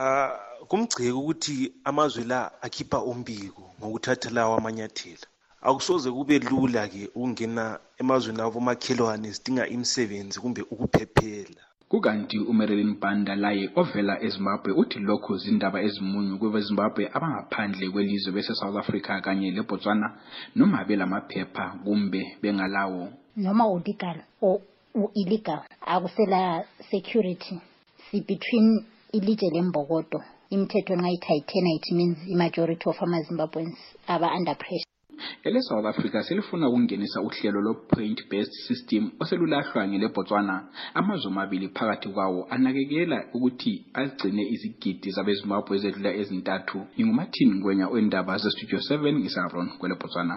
Uh, kumgceke ukuthi amazwe la akhipha umbiko ngokuthatha lawo amanyathelo. Akusoze kube lula ke ukungena emazweni abo makhelwane sidinga imisebenzi kumbe ukuphephela. Kukanti uMarilyn Banda laye ovela eZimbabwe uthi lokho zindaba ezimunyu kweZimbabwe abangaphandle kwelizwe bese South Africa kanye leBotswana noma belamaphepha kumbe bengalawo. Noma ulegal or illegal akusela security si between ilije lembokodo. Imithetho ngayithayithena it means imajority of amaZimbabweans aba under pressure. Ele South Africa selifuna ukungenisa uhlelo lo point based system oselulahlwa ngeleBotswana. Amazwe amabili phakathi kwawo anakekela ukuthi agcine izigidi zabeZimbabwe ezedlula ezintathu. Ingumathini Ngwenya oendaba zeStudio seven ngisavron kweleBotswana.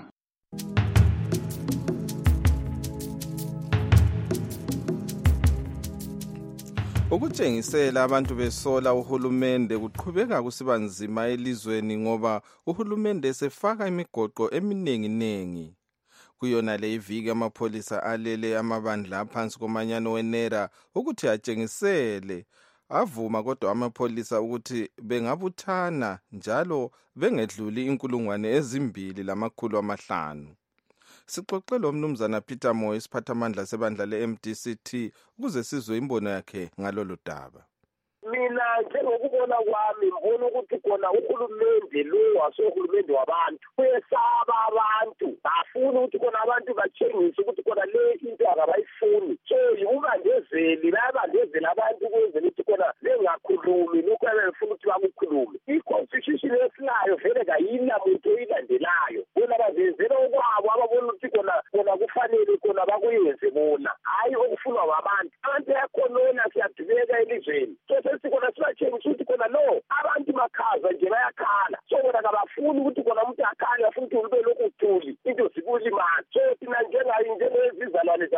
Ukutshengisela abantu besola uhulumende kuqhubeka kusiba nzima elizweni ngoba uhulumende sefaka imigoqo eminingi nengi. Kuyona le iviki amapholisa alele amabandla aphansi komanyano wenera ukuthi atshengisele. Avuma kodwa amapholisa ukuthi bengabuthana njalo bengedluli inkulungwane ezimbili lamakhulu amahlanu. Sixoxele umnumzana Peter Moyo isiphathamandla sebandla le-M D C T ukuze sizwe imbono yakhe ngalolu daba. Mina njengokubona kwami ngibona ukuthi khona uhulumende lo wasohulumende wabantu uyesaba abantu, afuna ukuthi khona abantu batshengise ukuthi khona le into akabayifuni. So yibandezeli bayabandezela abantu ukwenzela ukuthi khona bengakhulumi lokho abafuna ukuthi bakukhulume. I-constitution yesilayo vele kayina muntu oyilandelayo. Bona bazenzela okwabo ababona ukuthi khona khona kufanele khona bakuyenze bona, hayi okufunwa abantu. Abantu yakhonona siyadubeka elizweni. So sikona sibachengisa ukuthi khona lo abantu makhaza nje bayakhala. So bona kabafuni ukuthi khona umuntu akhale, afuna ukuthi ube lokhu uthuli into zikulimala. So thina njengayo njengezizalwane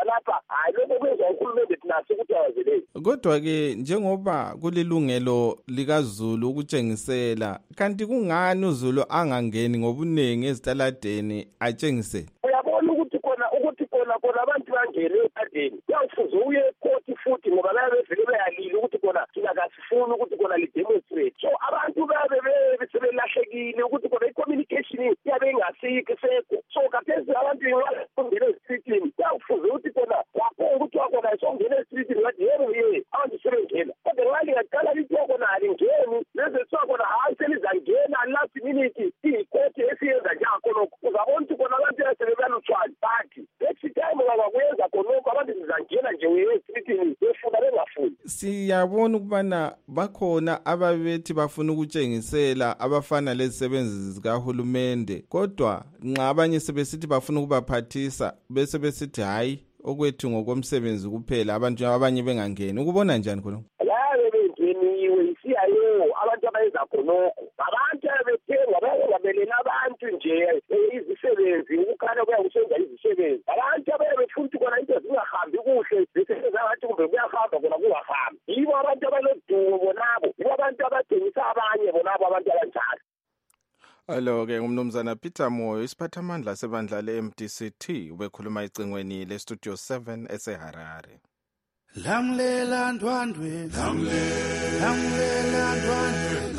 Kodwa ke njengoba kulilungelo likaZulu ukutshengisela, kanti kungani uZulu angangeni ngobuningi ezitaladeni atshengisele? Uyabona ukuthi kona ukuthi kona kona abantu bangene epadeni. Uyawufuze uye ecourt futhi ngoba bayabe vele bayalile ukuthi kona thina kasifuni ukuthi kona lidemonstrate. So abantu babe sebelahlekile ukuthi kona i-communication yabe ingasikho sekho. So kaphezulu abantu bangene esitrini. Uyawufuze ukuthi kona lapho ukuthi kona isongene esitrini ngathi yebo ye abantu sebengena. Kodwa ngale ngaqala lithi kona alingeni leze sokona hayi selizangena last minute i-court esiyenza njako lokho. Uzabona ukuthi kona abantu yasebebalutshwana bathi next time wakwenza khonokho abantu sizangena nje esitrini befuna bengafuni. Siyabona ukubana bakhona ababethi bafuna ukutshengisela abafana lezisebenzi zikahulumende, kodwa nxa abanye sebesithi bafuna ukubaphathisa bese besithi hayi okwethu ngokomsebenzi kuphela abantu abanye bengangeni. Ukubona njani khona? Yabe bengeniwe isiyayo abantu abayenza khonokho. Abantu abethenga bayabelela abantu nje izisebenzi ukukhala kuya kusenza izisebenzi. Abantu abebefuna kona into zingahambi kuhle zisebenza abantu kumbe kuyahamba kona kungahambi. Yibo abantu abalodumo bonabo. Yibo abantu abathengisa abanye bonabo abantu abanjalo. Hello ke ngumnumzana Peter Moyo, isiphathamandla sebandla le-M D C T, ubekhuluma icingweni le-Studio seven eseHarare. Lamlela ndwandwe, lamlela ndwandwe,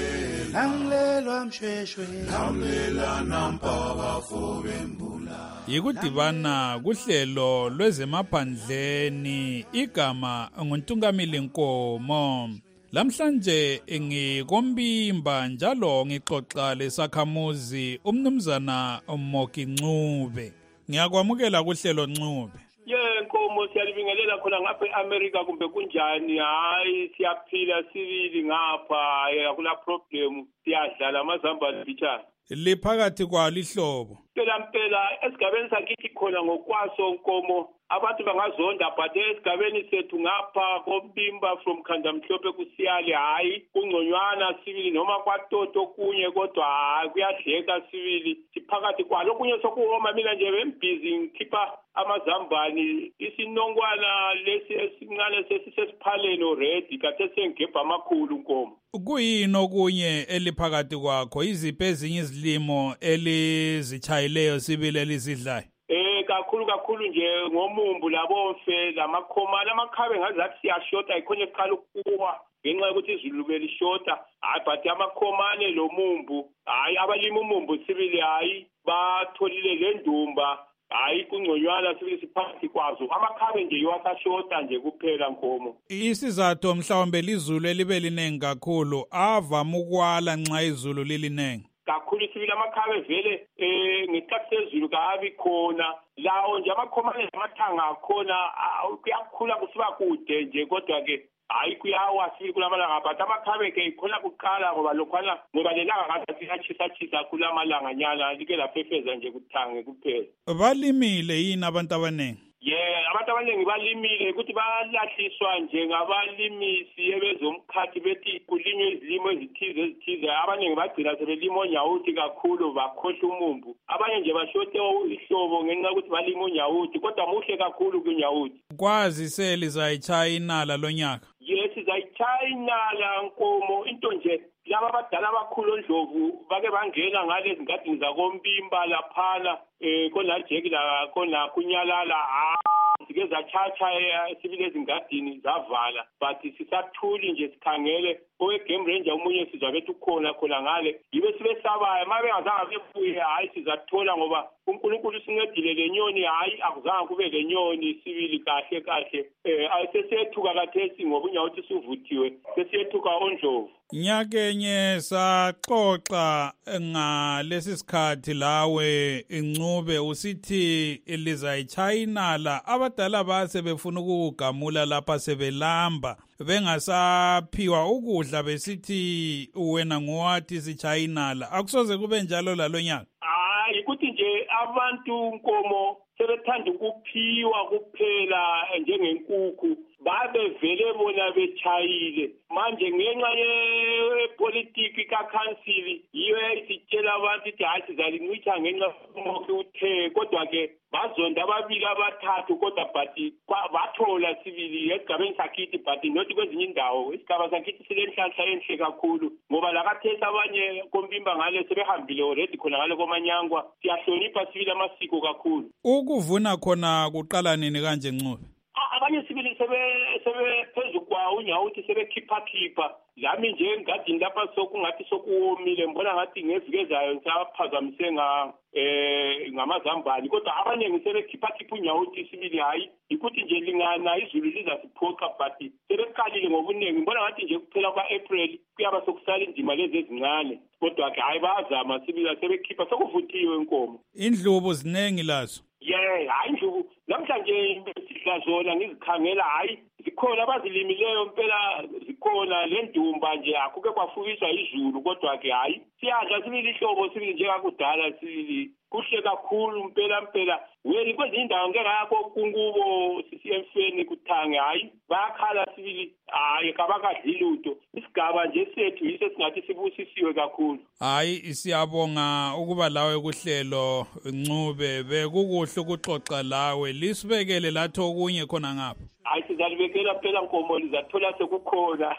lamlelwa msheshwe, lamlela nampa bafo bembula. Yikudibana kuhlelo lwezemaphandleni, igama nguNtungamili Nkomo. Lamhlanje ngikombimba njalo ngixoxa lesakhamuzi umnumzana Moki Ncube. Ngiyakwamukela kuhlelo Ncube. Ye Nkomo, siyalibingelela khona ngapha eAmerica kumbe kunjani? Hayi siyaphila sibili ngapha, akula problem, siyadlala amazambane bichana. Liphakathi kwalihlobo. Phela mpela esigabeni sakithi khona ngokwaso Nkomo abantu bangazonda but esigabeni sethu ngapha kombimba from Khandamhlophe kusiyale hayi kungconywana sibili noma kwatoto kunye kodwa hayi kuyadleka sibili siphakathi kwalo kunye sokuhoma mina nje bembhizi ngikhipha amazambani isinongwana lesi esincane sesisesiphaleni already kade sengebha amakhulu Nkomo. Kuyini okunye eliphakathi kwakho? Iziphi ezinye izilimo elizichayileyo sibili elizidlayo? Eh kakhulu kakhulu nje ngomumbu labomfe lamakhomana amakhabe ngazathi siyashota ikhonye siqala ukuwa ngenxa yokuthi izulu belishota hayi but amakhomane lo mumbu hayi abalima umumbu sibili hayi batholile le ndumba hayi kungconywana sibili siphakathi kwazo amakhabe nje yiwasashota nje kuphela Nkomo. Isizathu mhlawumbe lizulu elibe linengi kakhulu avama ukwala nxa izulu lilinengi kakhulu sibili amakhabe vele eh ngesikhathi sezulu kabi khona lawo nje amakhomane amathanga akhona kuyakhula kusiba kude nje kodwa ke hayi kuyawa sibili kulamalanga but amakhabe ke ikhona kuqala ngoba lokhana ngoba lelanga ngathi siyachisa chisa kulamalanga nyana like laphefeza nje kuthange kuphela. Balimile yini abantu abaningi? Yeah, abantu abaningi balimile ukuthi balahliswa nje ngabalimisi ebezomkhathi bethi kulinywe izilimo ezithize ezithize abaningi bagcina sebelima onyawuthi kakhulu bakhohla umumbu abanye nje bashote ihlobo ngenxa ukuthi balima onyawuthi kodwa muhle kakhulu kunyawuthi. Kwazi selizayitshaya inala lonyaka? Yes, sizayitshaya inala Nkomo into nje laba abadala abakhulu oNdlovu bake bangena ngale zingadini zakombimba laphana eh khona jeki la khona kunyalala sike zachacha sibile ezingadini zavala but sisathuli nje sikhangele owe game ranger umunye sizwa bethu khona khona ngale yibe sibe sabaye mabe ngazange befuye hayi sizathola ngoba uNkulunkulu sincedile lenyoni hayi akuzange kube lenyoni sibili kahle kahle eh ayisethuka kathesi ngoba unyawuthi sivuthiwe sesiyethuka oNdlovu. Nyakenye saxoxa ngalesi sikhathi lawe Ncube usithi lizayitshaya inala abadala base befuna ukugamula lapha sebelamba bengasaphiwa ukudla besithi wena ngowathi sitshaya inala akusoze kube njalo lalonyaka? Hayi ukuthi nje abantu Nkomo sebethanda ukuphiwa kuphela njengenkukhu babe vele bona betshayile manje ngenxa yepolitiki kakhansili yiyo isitshela abantu bathi hayi sizalincitha ngenxa yomoki uthe kodwa-ke bazonda ababili abathathu kodwa but bathola sibili esigabeni sakithi but not kwezinye indawo. Isigaba sakithi silenhlanhla enhle kakhulu ngoba lakathesa abanye kompimba ngale sebehambile already khona ngale komanyangwa. Siyahlonipha sibili amasiko kakhulu. Ukuvuna khona kuqala nini kanje Ncube? Abanye sibili sebe sebe phezu kwa unyawuthi sebekhipha khipha lami nje engadini lapha sokungathi sokuwomile mbona ngathi ngeviki ezayo ngisaphazamise nga eh ngamazambane kodwa abanye ngisebekhipha khipha unyawuthi sibili hayi ikuthi nje lingana izulu lizasiphoqa but sebeqalile ngobuningi mbona ngathi nje kuphela kwa April kuyaba sokusala indima lezi ezincane kodwa ke hayi bazama sibili sebekhipha sokuvuthiwe inkomo. Indlubu zinengi lazo. Yeah, hayi indlubu namhlanje sidla zona ngizikhangela hayi zikhona abazilimileyo impela zikhona le ndumba nje akuke kwafukiswa izulu kodwa ke hayi siyadla sibili ihlobo sibili njengakudala sibili kuhle kakhulu impela impela wena kwezinye indawo ngeke ngakho kunkubo sisiyemfeni kuthange hayi bayakhala sibili hayi kabakadli lutho isigaba nje sethu yiso singathi sibusisiwe kakhulu. Hayi siyabonga ukuba lawe kuhlelo Ncube bekukuhle ukuxoxa lawe lisibekele lathi okunye khona ngapha. Hayi sizalibekela phela nkomo lizathola sekukhona.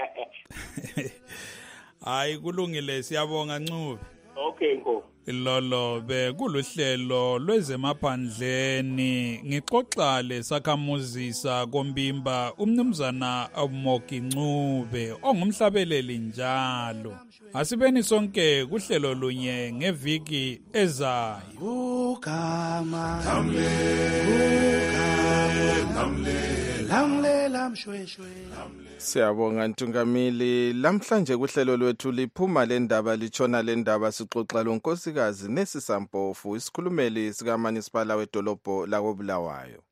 Hayi kulungile siyabonga Ncube. Okay nkomo. Lolo bekuluhlelo lwezemaphandleni ngixoxa lesakhamuzisa kombimba umnumzana Moki Ncube ongumhlabeleli njalo. Asibeni sonke kuhlelo lunye ngeviki ezayo. Ugama lamlela mshweshwe. Siyabonga Ntungamili. Lamhlanje kuhlelo lwethu liphuma lendaba lichona lendaba sixoxa lonkosikazi Nesisampofu isikhulumeli sika Municipal wedolobho la Bulawayo.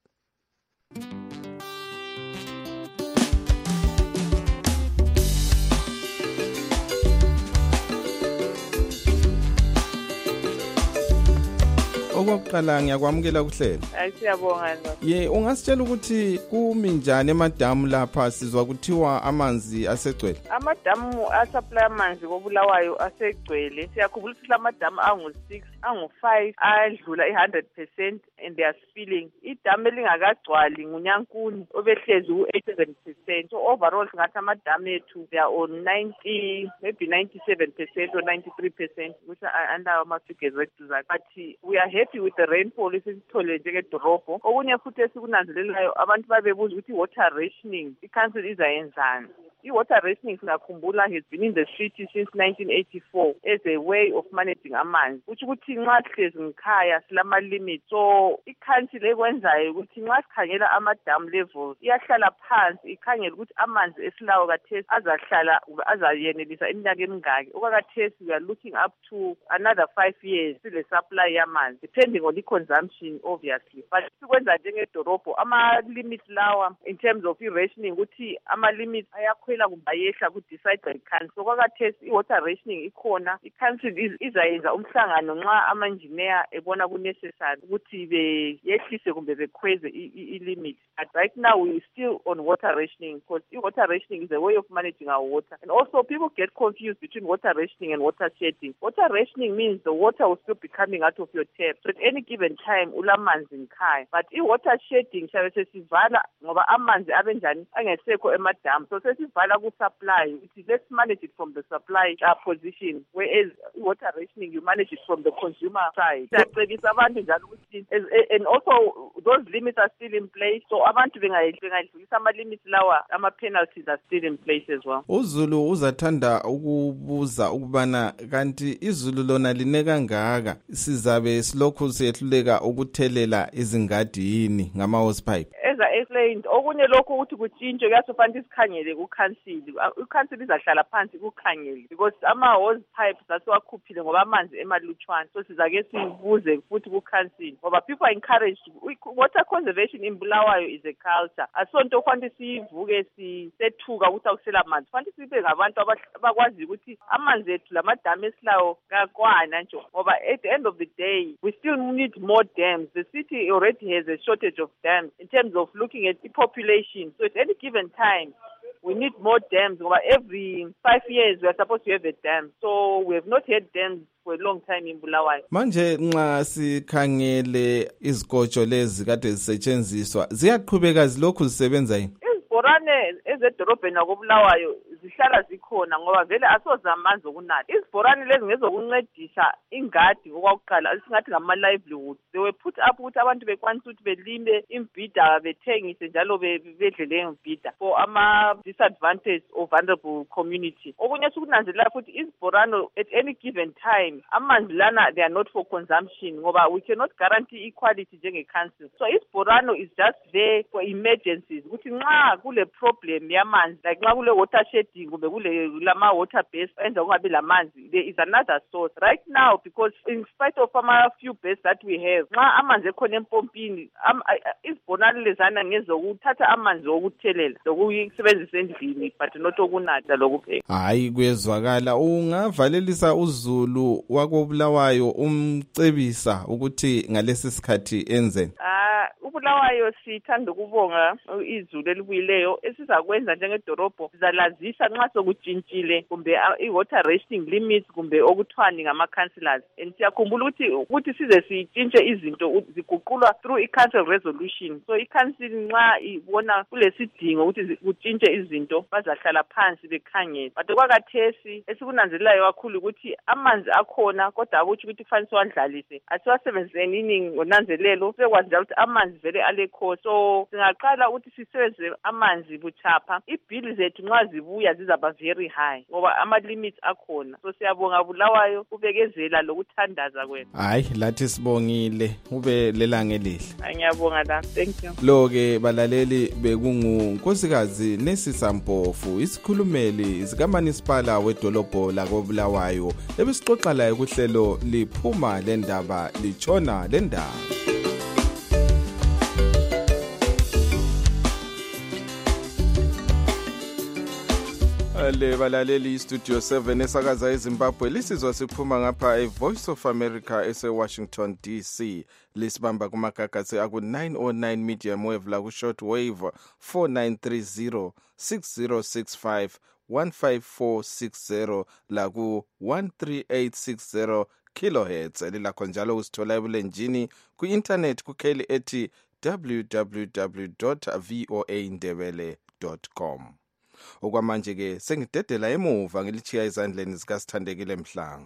Okokuqala ngiyakwamukela kuhlelo. Hayi siyabonga lo. Ye ungasitshela ukuthi kumi njani emadamu lapha sizwa kuthiwa amanzi asegcwele. Amadamu asupply amanzi koBulawayo asegcwele. Siyakhumbula ukuthi amadamu angu six angu five adlula one hundred percent and they are spilling. Idamu elingakagcwali nguNyankuni obehlezi ku eighty-seven percent. So overall singathi amadamu ethu they are on ninety maybe ninety-seven percent or ninety-three percent which are under our figures wethu zakhe. But we are happy with the rainfall esithole njengedorobho. Okunye futhi esikunanzelelayo abantu babebuza ukuthi water rationing i-council izayenzani. I-water rationing singakhumbula has been in the city since nineteen eighty-four as a way of managing amanzi. Kuthi ukuthi nxa sihlezi ngikhaya silama limit. So i-council ekwenzayo ukuthi nxa sikhangela ama-dam levels iyahlala phansi ikhangela ukuthi amanzi esilawo kathesi azahlala azayenelisa iminyaka emingaki. Okakathesi we are looking up to another five years sile supply yamanzi depending on the consumption obviously. But sikwenza njengedorobho ama-limit lawa in terms of i-rationing ukuthi ama-limit ayakhwela kumbe ayehla ku-decide by council. So kwakathesi i-water rationing ikhona. I-council izayenza umhlangano nxa ama-engineer ebona ku-necessary ukuthi beyehlise kumbe bekhweze i-limit. But right now we're still on water rationing because i-water rationing is a way of managing our water. And also people get confused between water rationing and water shedding. Water rationing means the water will still be coming out of your tap. So at any given time ulamanzi ngikhaya. But i-water shedding shabe sesivala ngoba amanzi abenjani angesekho emadam. So sesivala ku-supply ukuthi let's manage it from the supply uh, position, whereas water rationing you manage it from the consumer side. Siyacebisa abantu njalo ukuthi and also those limits are still in place. So abantu bengayidlulisa ama-limits lawa ama-penalties are still in place as well. uZulu uzathanda ukubuza ukubana kanti izulu lona line kangaka sizabe silokhu siyehluleka ukuthelela izingadi yini ngama-hosepipe. As I explained, okunye lokho ukuthi kutshintshe kuyasofanele isikhangele ku-council. I-council izahlala phansi kukhangele because ama-hose pipes asiwakhuphile ngoba amanzi emalutshwana. So sizake sibuze futhi ku-council ngoba people are encouraged. Water conservation in Bulawayo is a culture. Asonto kwanti sivuke sisethuka ukuthi akusela amanzi. Kwanti sibe ngabantu abakwazi ukuthi amanzi ethu lamadam esilawo kakwana nje ngoba at the end of the day we still need more dams. The city already has a shortage of dams in terms of looking at the population. So at any given time we need more dams. Every five years we are supposed to have a dam. So we have not had dams for a long time in Bulawayo. Manje nxa sikhangele izikotsho lezi kade zisetshenziswa ziyaqhubeka zilokhu zisebenza yini? Izibhorane ezedolobheni lakobulawayo zihlala zikhona ngoba vele asoza amanzi okunatha. Izibhorane lezi ngezokuncedisa ingadi okwakuqala esingathi ngama livelihood. They were put up ukuthi abantu bekwanisa ukuthi belime imbhida bethengise njalo bedle leyo mbhida for ama disadvantaged or vulnerable community. Okunye sikunanzelela futhi izibhorane at any given time amanzi lana they are not for consumption ngoba we cannot guarantee equality njenge council. So izibhorane is just there for emergencies ukuthi nxa kule problem yamanzi like nxa kule watershed kumbe kule lama water base enza kungabi lamanzi, there is another source right now because in spite of ama few base that we have nxa amanzi ekhona empompini izibhorane lezana ngezokuthatha amanzi okuthelela lokuyisebenzisa endlini but not okunatha lokupheka. Hayi kuyezwakala. Ungavalelisa uzulu wakobulawayo umcebisa ukuthi ngalesi sikhathi enzeni? Ah ubulawayo sithanda ukubonga izulu elibuyileyo esizakwenza njengedorobho sizalazisa nxa sokutshintshile kumbe i-water rationing limits kumbe okuthwani ngama-councillors and siyakhumbula ukuthi ukuthi size sitshintshe izinto ziguqulwa through i-council resolution. So i-council nxa ibona kulesidingo ukuthi kutshintshe izinto bazahlala phansi bekhangele. But okwakathesi esikunanzelelayo kakhulu ukuthi amanzi akhona kodwa akutsho ukuthi kufanele siwadlalise asiwasebenziseni iningi ngonanzelelo sikwazi njalo ukuthi amanzi vele alekho. So singaqala ukuthi sisebenzise amanzi buchapha. Ibhili zethu nxa zibuya zizaba very high ngoba ama-limits akhona. So siyabonga Bulawayo ubekezela lokuthandaza kwenu. Hayi lathi sibongile ube lelanga elihle. Ngiyabonga la. Thank you. Lo-ke balaleli bekungunkosikazi Nesisa Mpofu isikhulumeli zikaManisipala wedolobho lakobulawayo ebesixoxa laye kuhlelo liphuma le ndaba litshona le ndaba. Le balaleli Studio seven esakaza eZimbabwe lisizwa siphuma ngapha eVoice of America ese Washington D C lisibamba kumagagasi aku nine oh nine medium wave la ku short wave four nine three zero six zero six five one five four six zero la ku one three eight six zero kilohertz elilakho njalo usithola ebulenjini ku internet ku kheli ethi w w w dot voa ndebele dot com. Okwamanje ke sengidedela emuva ngilichiya izandleni zikaSithandekile Mhlanga.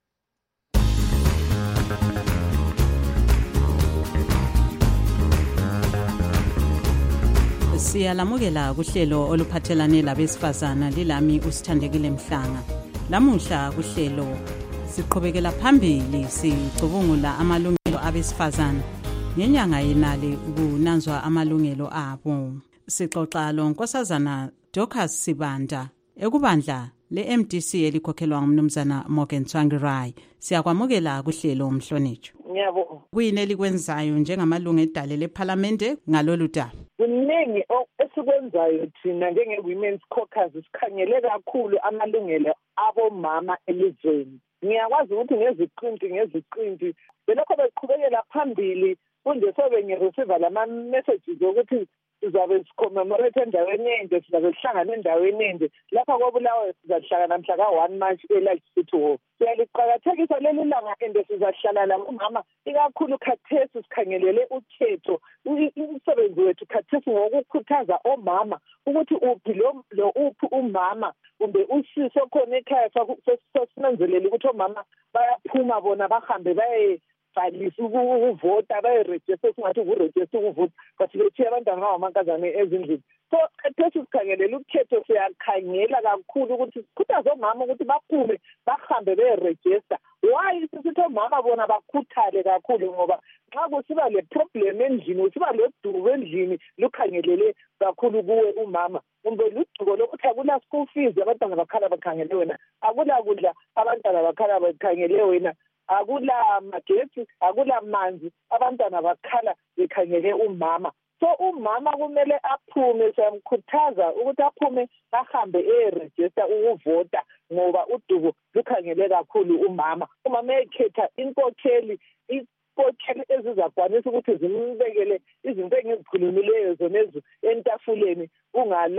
Siyalamukela kuhlelo oluphathelane labesifazana lilami uSithandekile Mhlanga. Lamuhla kuhlelo siqhubekela phambili sicubungula amalungelo abesifazana ngenyanga yenale kunanzwa amalungelo abo. Sixoxa lo nkosazana Dorcas Sibanda ekubandla le-M D C elikhokhelwa ngumnumzana Morgan Tsvangirai. Siyakwamukela kuhlelo umhlonitsho. Ngiyabonga. Kuyini elikwenzayo njengamalungu edale lephalamende ngalolu daba? Kuningi esikwenzayo thina njenge-Women's Caucus sikhangele kakhulu amalungelo abomama elizweni. Ngiyakwazi ukuthi ngeziqinti ngeziqinti belokho beqhubekela phambili kunje sobe ngireceive lama-messages ukuthi sizabe sicommemorate endaweni ende sizabe sihlangana endaweni ende lapha kobulawayo sizahlangana mhla ka-one March e-Light City Hall. Siyaliqakathekisa leli langa ende sizahlala la umama ikakhulu khathesi sikhangelele ukhetho umsebenzi wethu khathesi ngokukhuthaza omama ukuthi uphi lo uphi umama kumbe usisi okhona ekhaya sosinanzelela ukuthi omama bayaphuma bona bahambe baye falisa ukuvota bayiregister singathi ukuregister ukuvota but bethiya abantwana ngamankazana ezindlini. So khathesi sikhangelela ukhetho siyakhangela kakhulu ukuthi sikhuthaze omama ukuthi baphume bahambe beyiregister. Why sisithi omama bona bakhuthale kakhulu ngoba nxa kusiba le problem endlini usiba lo dubo endlini lukhangelele kakhulu kuwe umama kumbe ludubo lokuthi akula school fees abantwana bakhala bakhangele wena, akula kudla abantwana bakhala bakhangele wena, akula magetsi akula manzi abantwana bakhala bekhangele umama. So umama kumele aphume, siyamkhuthaza ukuthi aphume ahambe e-register ukuvota ngoba udubo lukhangele kakhulu umama. Umama ekhetha inkokheli inkokheli ezizakwanisa ukuthi zimbekele izinto engizikhulumileyo zonezo entafuleni ungala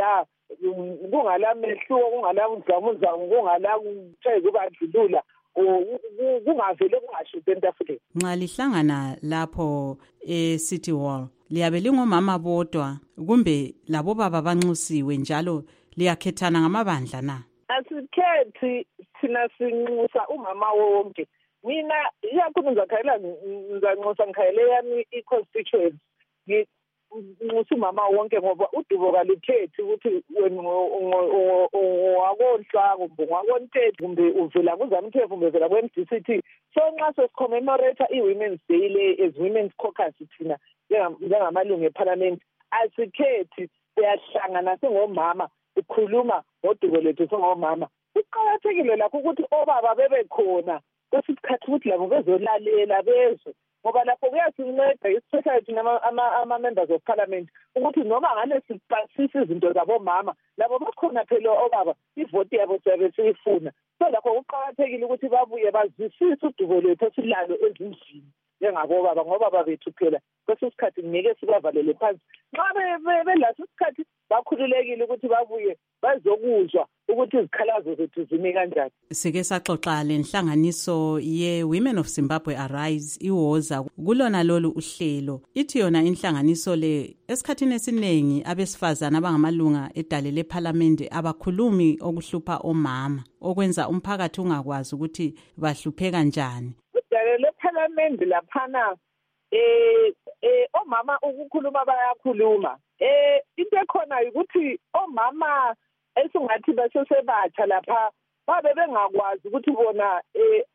kungala mehluko kungala udlamuzango kungala kuthe kubadlulula kungavele kungashuthi entafuleni. Nxa lihlangana lapho e-City Hall liyabe lingomama bodwa kumbe labo baba banxusiwe njalo liyakhethana ngamabandla na? Asikhethi thina sinxusa umama wonke. Mina iyakhulu ngizakhayela ngizanxusa ngikhayele yami i-constituency nginxusa umama wonke ngoba udubo kalikhethi ukuthi wena wakonhla kumbe wakontethe kumbe uvela kuzamthetho kumbe uvela kwe-M D C T. So nxa sesicommemorate i-Women's Day le as Women's Caucus thina njengamalungu eParliament asikhethi siyahlangana singomama ukhuluma ngodubo lethu singomama. Kuqakathekile lapho ukuthi obaba bebe khona kwesikhathi ukuthi labo bezolalela bezwe ngoba lapho kuyasinceda especially thina ama-members of parliament ukuthi noma ngane sipasisa izinto zabomama labo bakhona phela obaba ivoti yabo siyabe siyifuna. So lapho kuqakathekile ukuthi babuye bazwisise udubo lethu esilalo ezindlini njengabobaba ngoba babethu phela kwesinye isikhathi ngeke sibavalele phansi. Nxa belaso isikhathi bakhululekile ukuthi babuye bazokuzwa ukuthi izikhalazo zethu zime kanjani. Sike saxoxa lenhlanganiso ye-Women of Zimbabwe Arise iwoza kulona lolu uhlelo. Ithi yona inhlanganiso le esikhathini esiningi abesifazana abangamalunga edale leParliament abakhulumi okuhlupha omama okwenza umphakathi ungakwazi ukuthi bahlupheka kanjani. Edale leParliament laphana eh eh omama ukukhuluma bayakhuluma. Eh into ekhona ukuthi omama esingathi basesebatsha lapha babe bengakwazi ukuthi bona eh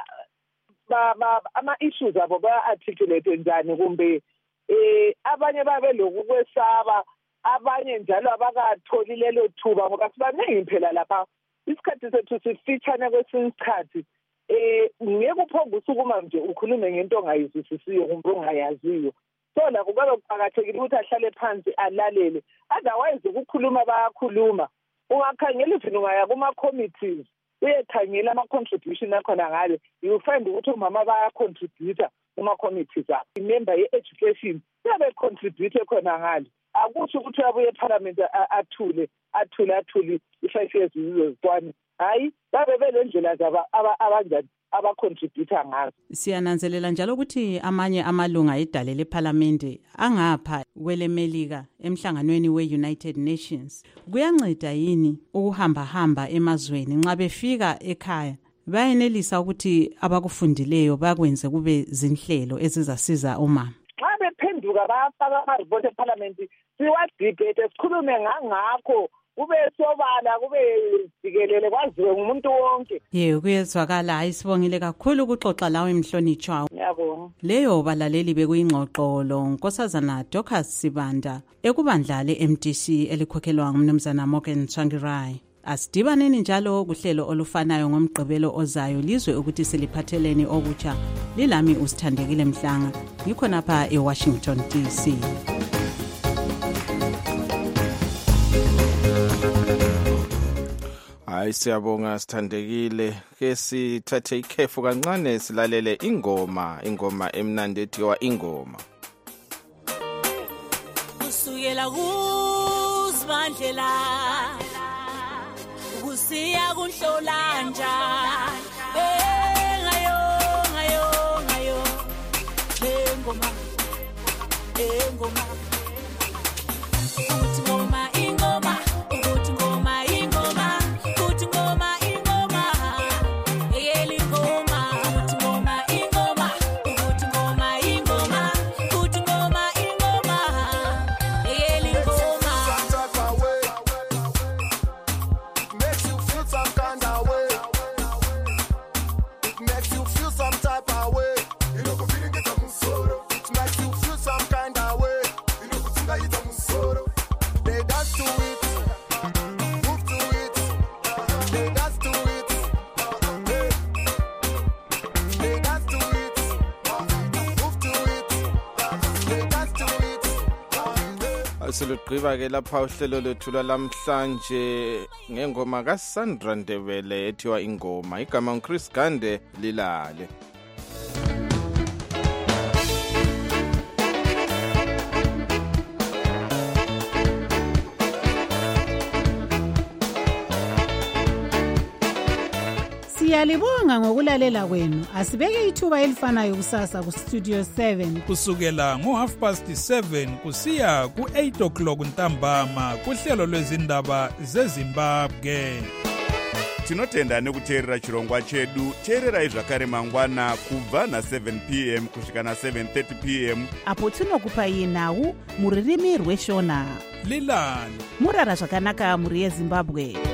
ama issues abo ba articulate njani kumbe eh abanye babe lokukwesaba abanye njalo abakatholi lelo thuba ngoba sibaningi phela lapha isikhathi sethu sifitshane kwesinye isikhathi eh ngeke uphonge usukuma nje ukhulume ngento ongayizwisisiyo kumbe ongayaziyo. So la kube kuqakathekile ukuthi ahlale phansi alalele otherwise ukukhuluma bayakhuluma. Ungakhangela ifini ungaya kuma committees uyekhangela ama contribution akhona ngale you find ukuthi umama baya contribute kuma committees a member ye education yabe contribute khona ngale akusho ukuthi abuye eParliament athule athule athule i-five years izozitwana hayi babe belendlela zaba abanjani abacontributor ngazo. Siyananzelela njalo ukuthi amanye amalunga edale leParliament angapha kwelemelika emhlanganweni we-United Nations kuyanceda yini ukuhamba hamba emazweni nxa befika ekhaya bayenelisa ukuthi abakufundileyo bakwenze kube zinhlelo ezizasiza omama. Nxa bephenduka bayafaka ama-report eParliament siwadebate sikhulume ngangakho kube sobala kube sikelele kwaziwe ngumuntu wonke. Yebo kuyezwakala. Hayi sibongile kakhulu ukuxoxa lawe Mhlonitshwa. Yebo. Leyo balaleli bekuyingxoxolo Nkosazana Dorcas Sibanda ekubandla le-M D C elikhokhelwa ngumnumzana Morgan Tsvangirai. Asidibaneni njalo kuhlelo olufanayo ngomgqibelo ozayo lizwe ukuthi siliphatheleni okutsha. Lilami uSithandekile Mhlanga ngikho napha eWashington D C. Hayi siyabonga Sithandekile ke sithathe ikhefu kancane silalele ingoma ingoma emnandi ethiwa ingoma. Kusukela kuzibandlela kusiya kunhlolanja eh ngayo ngayo ngayo engoma engoma uthi ngoma ingoma uthi ngoma ingoma uthi ngoma ingoma eyeli ngoma uthi ngoma ingoma uthi ngoma ingoma uthi ngoma ingoma eyeli ngoma. Makes you feel some kind of way. It makes you feel some type of way. You know, feeling it on solo. It makes you feel some kind of way. You know, think it on solo. They dance to it, move to it. They dance to it, they, they dance to it, move to it. They dance to it. Asilugqiba ke lapha uhlelo lethu lamhlanje ngengoma kaSandra Ndebele ethiwa ingoma. Igama uChris Gande lilale. Siyalibonga ngokulalela kwenu. Asibeke ithuba elifanayo kusasa kustudio seven kusukela ngo-half past seven kusiya ku-eight o'clock ntambama kuhlelo lwezindaba zezimbabwe. tinotenda nekuteerera chirongwa chedu. teererai zvakare mangwana kubva na-seven p m kusvika na-seven thirty p m apo tinokupai nhau muririmi rweshona. lilani murara zvakanaka muri yezimbabwe.